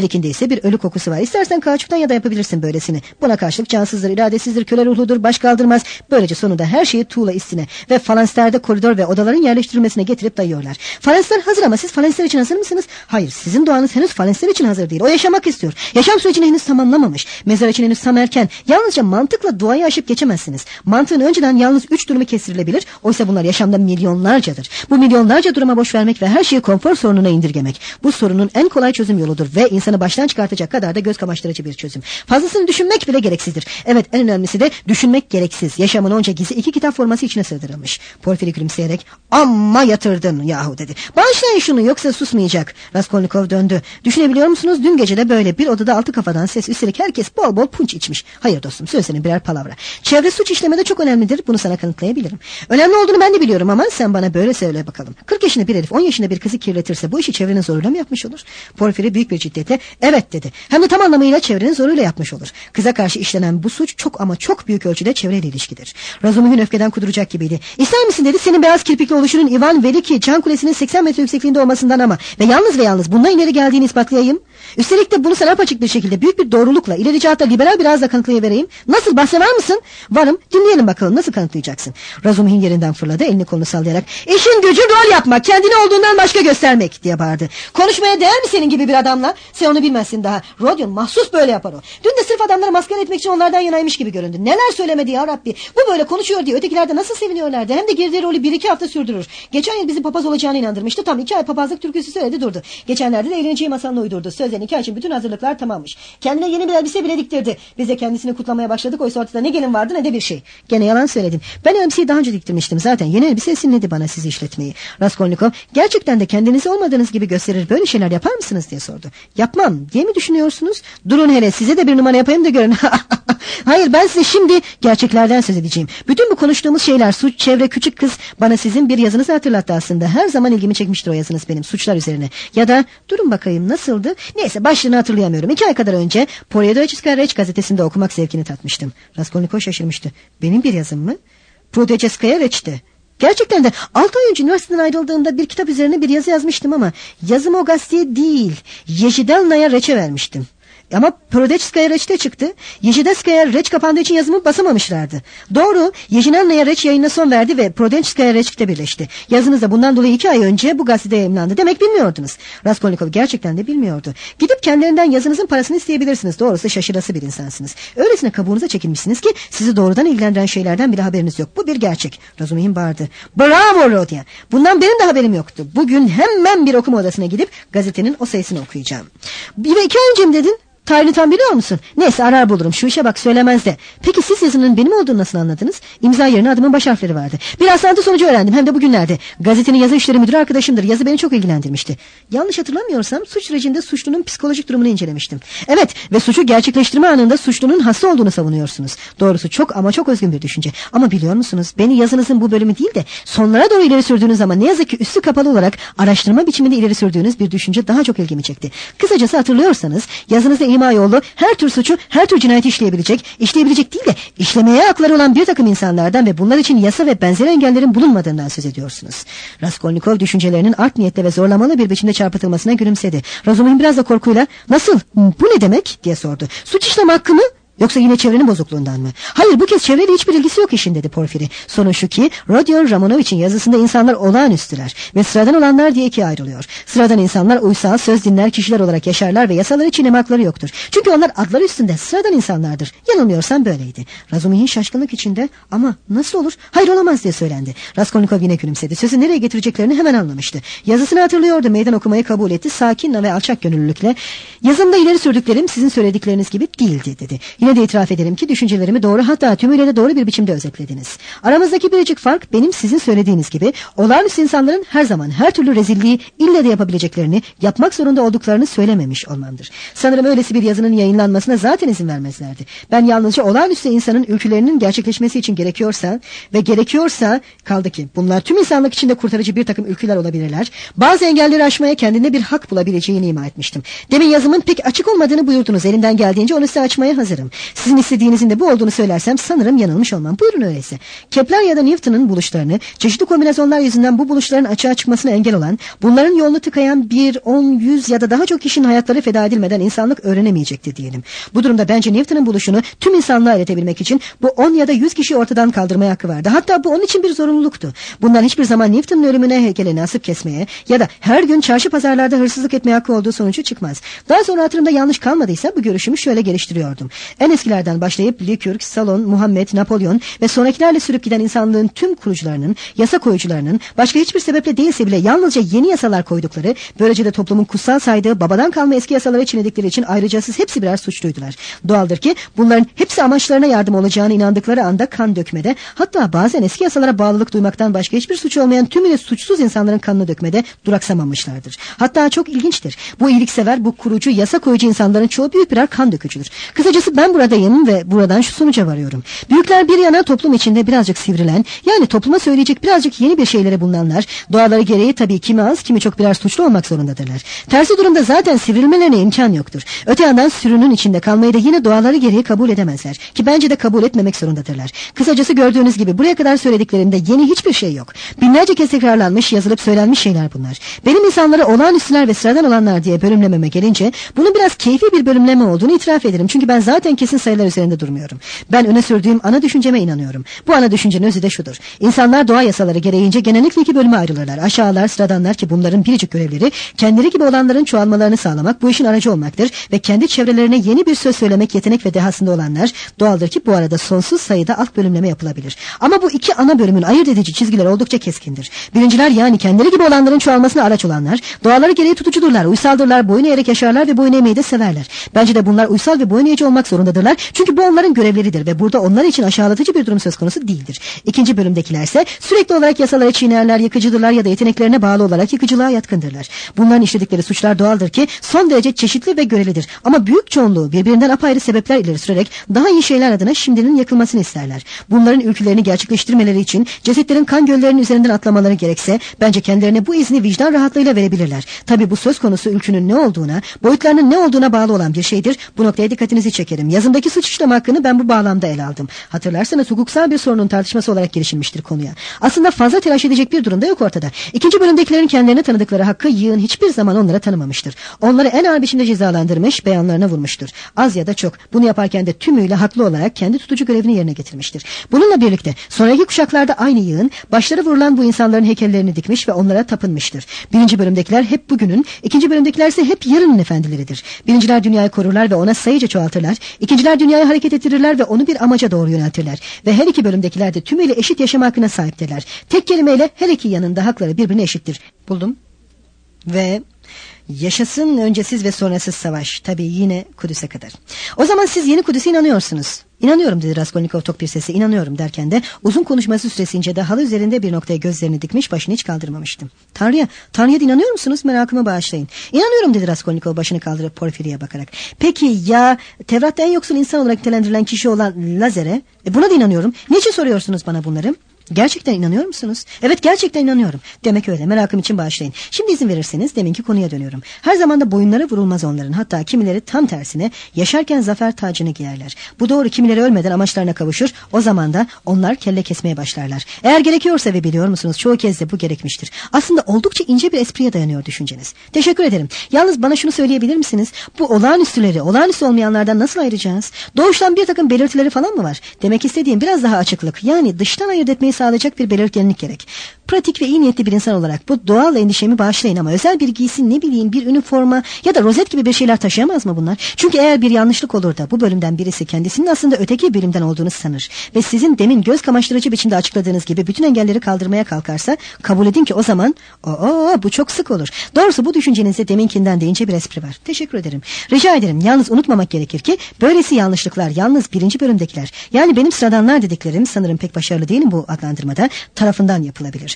ise bir ölü kokusu var. İstersen kauçuktan ya da yapabilirsin böylesini. Buna karşılık cansızdır, iradesizdir, köle ruhludur, baş kaldırmaz. Böylece sonunda her şeyi tuğla üstüne ve falanslerde koridor ve odaların yerleştirilmesine getirip dayıyorlar. Falanslar hazır ama siz falanslar için hazır mısınız? Hayır, sizin doğanız henüz falanslar için hazır değil. O yaşamak istiyor. Yaşam sürecini henüz tamamlamamış. Mezar için henüz tam erken. Yalnızca mantıkla duayı aşıp geçemezsiniz. Mantığın önceden yalnız 3 durumu kestirilebilir. Oysa bunlar yaşamda milyonlarcadır. Bu milyonlarca duruma boş vermek ve her şeyi konfor sorununa indirgemek. Bu sorunun en kolay çözüm yoludur ve insanı baştan çıkartacak kadar da göz kamaştırıcı bir çözüm. Fazlasını düşünmek bile gereksizdir. Evet, en önemlisi de düşünmek gereksiz. Yaşamın onca gizli 2 kitap forması içine sığdırılmış. Porfiri gülümseyerek "Amma yatırdın yahu" dedi. "Bağışlayın şunu, yoksa susmayacak." Raskolnikov döndü. "Düşünebiliyor musunuz? Dün gece de böyle bir odada 6 kafadan ses, üstelik herkes bol bol punç içmiş. Hayır dostum, sözlerin birer palavra. Çevre suç işlemede çok önemlidir. Bunu sana kanıtlayabilirim. Önemli olduğunu ben de biliyorum ama sen bana böyle söyle bakalım. 40 yaşında bir herif 10 yaşında bir kızı kirletirse bu işi çevrenin zoruyla mı yapmış olur?" Porfiri büyük bir ciddiyetle "Evet" dedi. "Hem de tam anlamıyla çevrenin zoruyla yapmış olur. Kıza karşı işlenen bu suç çok ama çok büyük ölçüde çevreyle ilişkidir." Razumihin öfkeden kuduracak gibiydi. "İster misin?" dedi. "Senin beyaz kirpikli oluşunun Ivan Veliki Çan Kulesi'nin 80 metre yüksekliğinde olmasından ama ve yalnız bundan ileri geldiğini ispatlayayım. Üstelik de bunu sana apaçık bir şekilde büyük bir doğrulukla, ilerici hatta liberal bir ağızla kanıtlayıvereyim. Nasıl, bahse var mısın?" "Varım, dinleyelim bakalım, nasıl kanıtlayacaksın?" Razumihin yerinden fırladı, elini kolunu sallayarak "İşin gücü rol yapmak, kendini olduğundan başka göstermek" diye bağırdı. "Konuşmaya değer mi senin gibi bir adamla? Sen onu bilmezsin daha. Rodion mahsus böyle yapar o. Dün de sırf adamları maskara etmek için onlardan yanaymış gibi göründü. Neler söylemedi ya Rabbi. Bu böyle konuşuyor diye ötekiler de nasıl seviniyorlardı. Hem de girdiği rolü 1-2 hafta sürdürür. Geçen yıl bizi papaz olacağını inandırmıştı. Tam 2 ay papazlık türküsü söyledi durdu. Geçenlerde de eğleneceği masalını uydurdu. Sözden 2 ay için bütün hazırlıklar tamammış. Kendine yeni bir elbise bile diktirdi. Biz de kendisini kutlamaya başladık. Oysa ortada ne gelin vardı ne de bir şey." "Gene yalan söyledin. Ben elbiseyi daha önce diktirmiştim zaten. Yeni elbise esinledi bana sizi işletmeyi." Raskolnikov "Gerçekten de kendinizi olmadığınız gibi gösterir böyle şeyler yapar mısınız?" diye sordu. "Yapmam diye mi düşünüyorsunuz? Durun hele, size de bir numara yapayım da görün." "Hayır, ben size şimdi gerçeklerden söz edeceğim. Bütün bu konuştuğumuz şeyler, suç, çevre, küçük kız, bana sizin bir yazınızı hatırlattı aslında. Her zaman ilgimi çekmiştir o yazınız benim, suçlar üzerine. Ya da durun bakayım, nasıldı? Neyse, başlığını hatırlayamıyorum. 2 ay kadar önce Poryadovçiskaya Reç gazetesinde okumak zevkini tatmıştım." Raskolnikov şaşırmıştı. "Benim bir yazım mı?" "Poryadovçiskaya Reç'ti." "Gerçekten de 6 ay önce üniversiteden ayrıldığımda bir kitap üzerine bir yazı yazmıştım ama yazımı o gazeteye değil, Yejidelnaya Reç'e vermiştim. Ama Poryadovçiskaya Reç'te çıktı. Yejidelskaya Reç kapandığı için yazımı basamamışlardı. Doğru, Yejidelnaya Reç yayına son verdi ve Poryadovçiskaya Reç'te birleşti. Yazınız da bundan dolayı 2 ay önce bu gazetede yayımlandı. Demek bilmiyordunuz." Raskolnikov gerçekten de bilmiyordu. "Gidip kendilerinden yazınızın parasını isteyebilirsiniz. Doğrusu şaşırası bir insansınız. Öylesine kabuğunuza çekilmişsiniz ki sizi doğrudan ilgilendiren şeylerden bile haberiniz yok. Bu bir gerçek." Razumihin bağırdı. "Bravo Rodya! Bundan benim de haberim yoktu. Bugün hemen bir okuma odasına gidip gazetenin o sayısını okuyacağım." "1 ve 2 ay önce mi dedin? Tarihini tam biliyor musun?" "Neyse, arar bulurum, şu işe bak, söylemez de." "Peki siz yazının benim olduğunu nasıl anladınız?" "İmza yerine adımın baş harfleri vardı. Bir rastlantı sonucu öğrendim, hem de bugünlerde. Gazetenin yazı işleri müdürü arkadaşımdır. Yazı beni çok ilgilendirmişti. Yanlış hatırlamıyorsam suç sürecinde suçlunun psikolojik durumunu incelemiştim." "Evet, ve suçu gerçekleştirme anında suçlunun hasta olduğunu savunuyorsunuz. Doğrusu çok ama çok özgün bir düşünce. Ama biliyor musunuz, beni yazınızın bu bölümü değil de sonlara doğru ileri sürdüğünüz ama ne yazık ki üstü kapalı olarak araştırma biçiminde ileri sürdüğünüz bir düşünce daha çok ilgimi çekti. Kısacası hatırlıyorsanız yazınızda ima yolu her tür suçu, her tür cinayeti işleyebilecek değil de işlemeye hakları olan bir takım insanlardan ve bunlar için yasa ve benzeri engellerin bulunmadığından söz ediyorsunuz." Raskolnikov düşüncelerinin art niyetle ve zorlamalı bir biçimde çarpıtılmasına gülümsedi. Razumihin biraz da korkuyla "Nasıl? Bu ne demek?" diye sordu. "Suç işleme hakkı mı? Yoksa yine çevrenin bozukluğundan mı?" "Hayır, bu kez çevreyle hiçbir ilgisi yok işin" dedi Porfiri. "Sorun şu ki Rodion Ramonovich'in yazısında insanlar olağanüstüler ve sıradan olanlar diye 2'ye ayrılıyor. Sıradan insanlar uysal, söz dinler kişiler olarak yaşarlar ve yasaları çiğneme hakları yoktur. Çünkü onlar adları üstünde sıradan insanlardır. Yanılmıyorsam böyleydi." Razumihin şaşkınlık içinde "Ama nasıl olur? Hayır, olamaz" diye söylendi. Raskolnikov yine gülümsedi. Sözü nereye getireceklerini hemen anlamıştı. Yazısını hatırlıyordu, meydan okumayı kabul etti sakin ve alçak gönüllülükle. "Yazımda ileri sürdüklerim sizin söyledikleriniz gibi değildi" dedi. "Yine de itiraf ederim ki düşüncelerimi doğru, hatta tümüyle de doğru bir biçimde özetlediniz. Aramızdaki biricik fark benim sizin söylediğiniz gibi olağanüstü insanların her zaman her türlü rezilliği ille de yapabileceklerini, yapmak zorunda olduklarını söylememiş olmamdır. Sanırım öylesi bir yazının yayınlanmasına zaten izin vermezlerdi. Ben yalnızca olağanüstü insanın ülkülerinin gerçekleşmesi için gerekiyorsa kaldı ki bunlar tüm insanlık içinde kurtarıcı bir takım ülküler olabilirler. Bazı engelleri aşmaya kendine bir hak bulabileceğini ima etmiştim. Demin yazımın pek açık olmadığını buyurdunuz. Elimden geldiğince onu size açmaya hazırım. Sizin istediğinizin de bu olduğunu söylersem sanırım yanılmış olmam. Buyurun öyleyse. Kepler ya da Newton'un buluşlarını, çeşitli kombinasyonlar yüzünden bu buluşların açığa çıkmasına engel olan, bunların yolunu tıkayan 1, 10, 100 ya da daha çok kişinin hayatları feda edilmeden insanlık öğrenemeyecektir diyelim. Bu durumda bence Newton'un buluşunu tüm insanlığa iletebilmek için bu 10 ya da 100 kişiyi ortadan kaldırmaya hakkı vardı. Hatta bu onun için bir zorunluluktu. Bundan hiçbir zaman Newton'un ölümüne, heykeline asıp kesmeye ya da her gün çarşı pazarlarda hırsızlık etmeye hakkı olduğu sonucu çıkmaz. Daha sonra hatırımda yanlış kalmadıysa bu görüşümü şöyle geliştiriyordum. En eskilerden başlayıp Likürk, Salon, Muhammed, Napolyon ve sonrakilerle sürüp giden insanlığın tüm kurucularının, yasa koyucularının başka hiçbir sebeple değilse bile yalnızca yeni yasalar koydukları, böylece de toplumun kutsal saydığı babadan kalma eski yasaları çiğnedikleri için ayrıcasız hepsi birer suçluydular. Doğaldır ki bunların hepsi amaçlarına yardım olacağını inandıkları anda kan dökmede, hatta bazen eski yasalara bağlılık duymaktan başka hiçbir suç olmayan tümüyle suçsuz insanların kanını dökmede duraksamamışlardır. Hatta çok ilginçtir. Bu iyiliksever, bu kurucu, yasa koyucu insanların çoğu büyük birer kan dökücüdür. Kısacası ben buradayım ve buradan şu sonuca varıyorum. Büyükler bir yana toplum içinde birazcık sivrilen, yani topluma söyleyecek birazcık yeni bir şeylere bulunanlar, doğaları gereği tabii kimi az kimi çok birer suçlu olmak zorundadırlar. Tersi durumda zaten sivrilmelerine imkan yoktur. Öte yandan sürünün içinde kalmayı da yine doğaları gereği kabul edemezler. Ki bence de kabul etmemek zorundadırlar. Kısacası gördüğünüz gibi buraya kadar söylediklerimde yeni hiçbir şey yok. Binlerce kez tekrarlanmış, yazılıp söylenmiş şeyler bunlar. Benim insanları olağanüstüler ve sıradan olanlar diye bölümlememe gelince bunun biraz keyfi bir bölümleme olduğunu itiraf ederim. Çünkü ben zaten kesin sayılar üzerinde durmuyorum. Ben öne sürdüğüm ana düşünceme inanıyorum. Bu ana düşüncenin özü de şudur. İnsanlar doğa yasaları gereğince genellikle iki bölüme ayrılırlar. Aşağılar, sıradanlar ki bunların biricik görevleri kendileri gibi olanların çoğalmalarını sağlamak, bu işin aracı olmaktır ve kendi çevrelerine yeni bir söz söylemek yetenek ve dehasında olanlar. Doğaldır ki bu arada sonsuz sayıda alt bölümleme yapılabilir. Ama bu iki ana bölümün ayırt edici çizgiler oldukça keskindir. Birinciler, yani kendileri gibi olanların çoğalmasına araç olanlar, doğaları gereği tutucudurlar, uysaldırlar, boyun eğerek yaşarlar ve boyun eğmeyi de severler. Bence de bunlar uysal ve boyun eğici olmak zorundadırlar. Çünkü bu onların görevleridir ve burada onlar için aşağılatıcı bir durum söz konusu değildir. İkinci bölümdekilerse sürekli olarak yasaları çiğnerler, yıkıcıdırlar ya da yeteneklerine bağlı olarak yıkıcılığa yatkındırlar. Bunların işledikleri suçlar doğaldır ki son derece çeşitli ve görelidir. Ama büyük çoğunluğu birbirinden apayrı sebepler ileri sürerek daha iyi şeyler adına şimdinin yakılmasını isterler. Bunların ülkülerini gerçekleştirmeleri için cesetlerin kan göllerinin üzerinden atlamaları gerekse bence kendilerine bu izni vicdan rahatlığıyla verebilirler. Tabi bu söz konusu ülkünün ne olduğuna, boyutlarının ne olduğuna bağlı olan bir şeydir. Bu noktaya dikkatinizi çekerim. Yazımdaki suç işleme hakkını ben bu bağlamda ele aldım. Hatırlarsanız hukuksal bir sorunun tartışması olarak girişilmiştir konuya. Aslında fazla telaş edecek bir durumda yok ortada. İkinci bölümdekilerin kendilerine tanıdıkları hakkı yığın hiçbir zaman onlara tanımamıştır. Onları en ağır biçimde cezalandırmış, beyanlarına vurmuştur. Az ya da çok. Bunu yaparken de tümüyle haklı olarak kendi tutucu görevini yerine getirmiştir. Bununla birlikte sonraki kuşaklarda aynı yığın başları vurulan bu insanların heykellerini dikmiş ve onlara tapınmıştır. Birinci bölümdekiler hep bugünün, ikinci bölümdekilerse hep yarının efendileridir. Birinciler dünyayı korurlar ve ona sayıca çoğaltırlar. İkinciler dünyayı hareket ettirirler ve onu bir amaca doğru yöneltirler. Ve her iki bölümdekiler de tümüyle eşit yaşam hakkına sahiptirler. Tek kelimeyle her iki yanında hakları birbirine eşittir. Buldum. Ve yaşasın öncesiz ve sonrasız savaş. Tabii yine Kudüs'e kadar. O zaman siz yeni Kudüs'e inanıyorsunuz. İnanıyorum dedi Raskolnikov tok bir sesle. İnanıyorum derken de uzun konuşması süresince de halı üzerinde bir noktaya gözlerini dikmiş, başını hiç kaldırmamıştı. Tanrı'ya da inanıyor musunuz? Merakımı bağışlayın. İnanıyorum dedi Raskolnikov başını kaldırıp Porfiri'ye bakarak. Peki ya Tevrat'ta en yoksul insan olarak nitelendirilen kişi olan Lazer'e? Buna da inanıyorum. Niçin soruyorsunuz bana bunları? Gerçekten inanıyor musunuz? Evet, gerçekten inanıyorum. Demek öyle, merakım için bağışlayın. Şimdi izin verirseniz deminki konuya dönüyorum. Her zaman da boyunları vurulmaz onların. Hatta kimileri tam tersine yaşarken zafer tacını giyerler. Bu doğru, kimileri ölmeden amaçlarına kavuşur. O zaman da onlar kelle kesmeye başlarlar. Eğer gerekiyorsa ve biliyor musunuz çoğu kez de bu gerekmiştir. Aslında oldukça ince bir espriye dayanıyor düşünceniz. Teşekkür ederim. Yalnız bana şunu söyleyebilir misiniz? Bu olağanüstüleri olağanüstü olmayanlardan nasıl ayıracağız? Doğuştan bir takım belirtileri falan mı var? Demek istediğim biraz daha açıklık. Yani dıştan ayırt etmeyi sağlayacak bir belirgenlik gerek. Pratik ve iyi niyetli bir insan olarak bu doğal endişemi bağışlayın ama özel bir giysi, ne bileyim bir üniforma ya da rozet gibi bir şeyler taşıyamaz mı bunlar? Çünkü eğer bir yanlışlık olur da bu bölümden birisi kendisinin aslında öteki bölümden olduğunu sanır ve sizin demin göz kamaştırıcı biçimde açıkladığınız gibi bütün engelleri kaldırmaya kalkarsa kabul edin ki o zaman bu çok sık olur. Doğrusu bu düşüncenizde deminkinden de ince bir espri var. Teşekkür ederim. Rica ederim. Yalnız unutmamak gerekir ki böylesi yanlışlıklar yalnız birinci bölümdekiler, yani benim sıradanlar dediklerim, sanırım pek başarılı değilim bu adlandırmada, tarafından yapılabilir.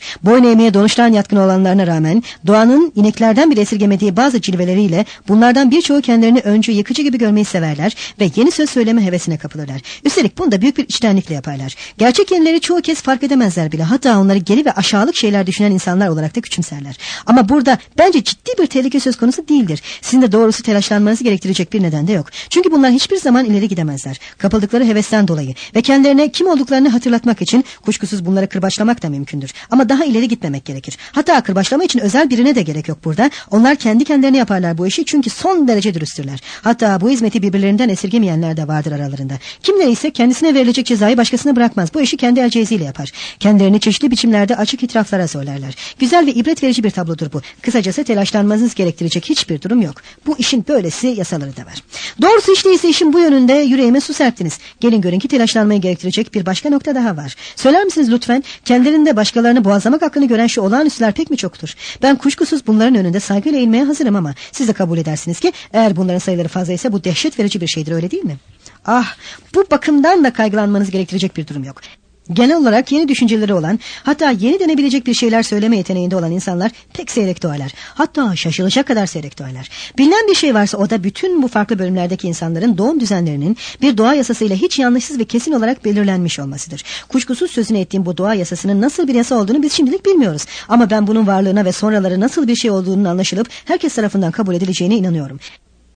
Boyun eğmeye doğuştan yatkın olanlarına rağmen doğanın ineklerden bile esirgemediği bazı cilveleriyle bunlardan birçoğu kendilerini öncü, yıkıcı gibi görmeyi severler ve yeni söz söyleme hevesine kapılırlar. Üstelik bunu da büyük bir içtenlikle yaparlar. Gerçek yenileri çoğu kez fark edemezler bile. Hatta onları geri ve aşağılık şeyler düşünen insanlar olarak da küçümserler. Ama burada bence ciddi bir tehlike söz konusu değildir. Sizin de doğrusu telaşlanmanızı gerektirecek bir neden de yok. Çünkü bunlar hiçbir zaman ileri gidemezler. Kapıldıkları hevesten dolayı ve kendilerine kim olduklarını hatırlatmak için kuşkusuz bunları kırbaçlamak da mümkündür. Ama daha ileri gitmemek gerekir. Hatta kırbaçlama için özel birine de gerek yok burada. Onlar kendi kendilerine yaparlar bu işi çünkü son derece dürüsttürler. Hatta bu hizmeti birbirlerinden esirgemeyenler de vardır aralarında. Kimleri ise kendisine verilecek cezayı başkasına bırakmaz. Bu işi kendi el cihazıyla yapar. Kendilerini çeşitli biçimlerde açık itiraflara zorlarlar. Güzel ve ibret verici bir tablodur bu. Kısacası telaşlanmanızı gerektirecek hiçbir durum yok. Bu işin böylesi yasaları da var. Doğrusu hiç değilse işin bu yönünde yüreğime su serptiniz. Gelin görün ki telaşlanmayı gerektirecek bir başka nokta daha var. Söyler misiniz lütfen, kendilerinde başkalarını boğazlamak hakkını gören şu olağanüstüler pek mi çoktur? Ben kuşkusuz bunların önünde saygıyla eğilmeye hazırım ama siz de kabul edersiniz ki eğer bunların sayıları fazla ise bu dehşet verici bir şeydir, öyle değil mi? Ah, bu bakımdan da kaygılanmanız gerektirecek bir durum yok. Genel olarak yeni düşünceleri olan, hatta yeni denebilecek bir şeyler söyleme yeteneğinde olan insanlar pek seyrek doğarlar. Hatta şaşılacak kadar seyrek doğarlar. Bilinen bir şey varsa o da bütün bu farklı bölümlerdeki insanların doğum düzenlerinin bir doğa yasasıyla hiç yanlışsız ve kesin olarak belirlenmiş olmasıdır. Kuşkusuz sözünü ettiğim bu doğa yasasının nasıl bir yasa olduğunu biz şimdilik bilmiyoruz. Ama ben bunun varlığına ve sonraları nasıl bir şey olduğunun anlaşılıp herkes tarafından kabul edileceğine inanıyorum.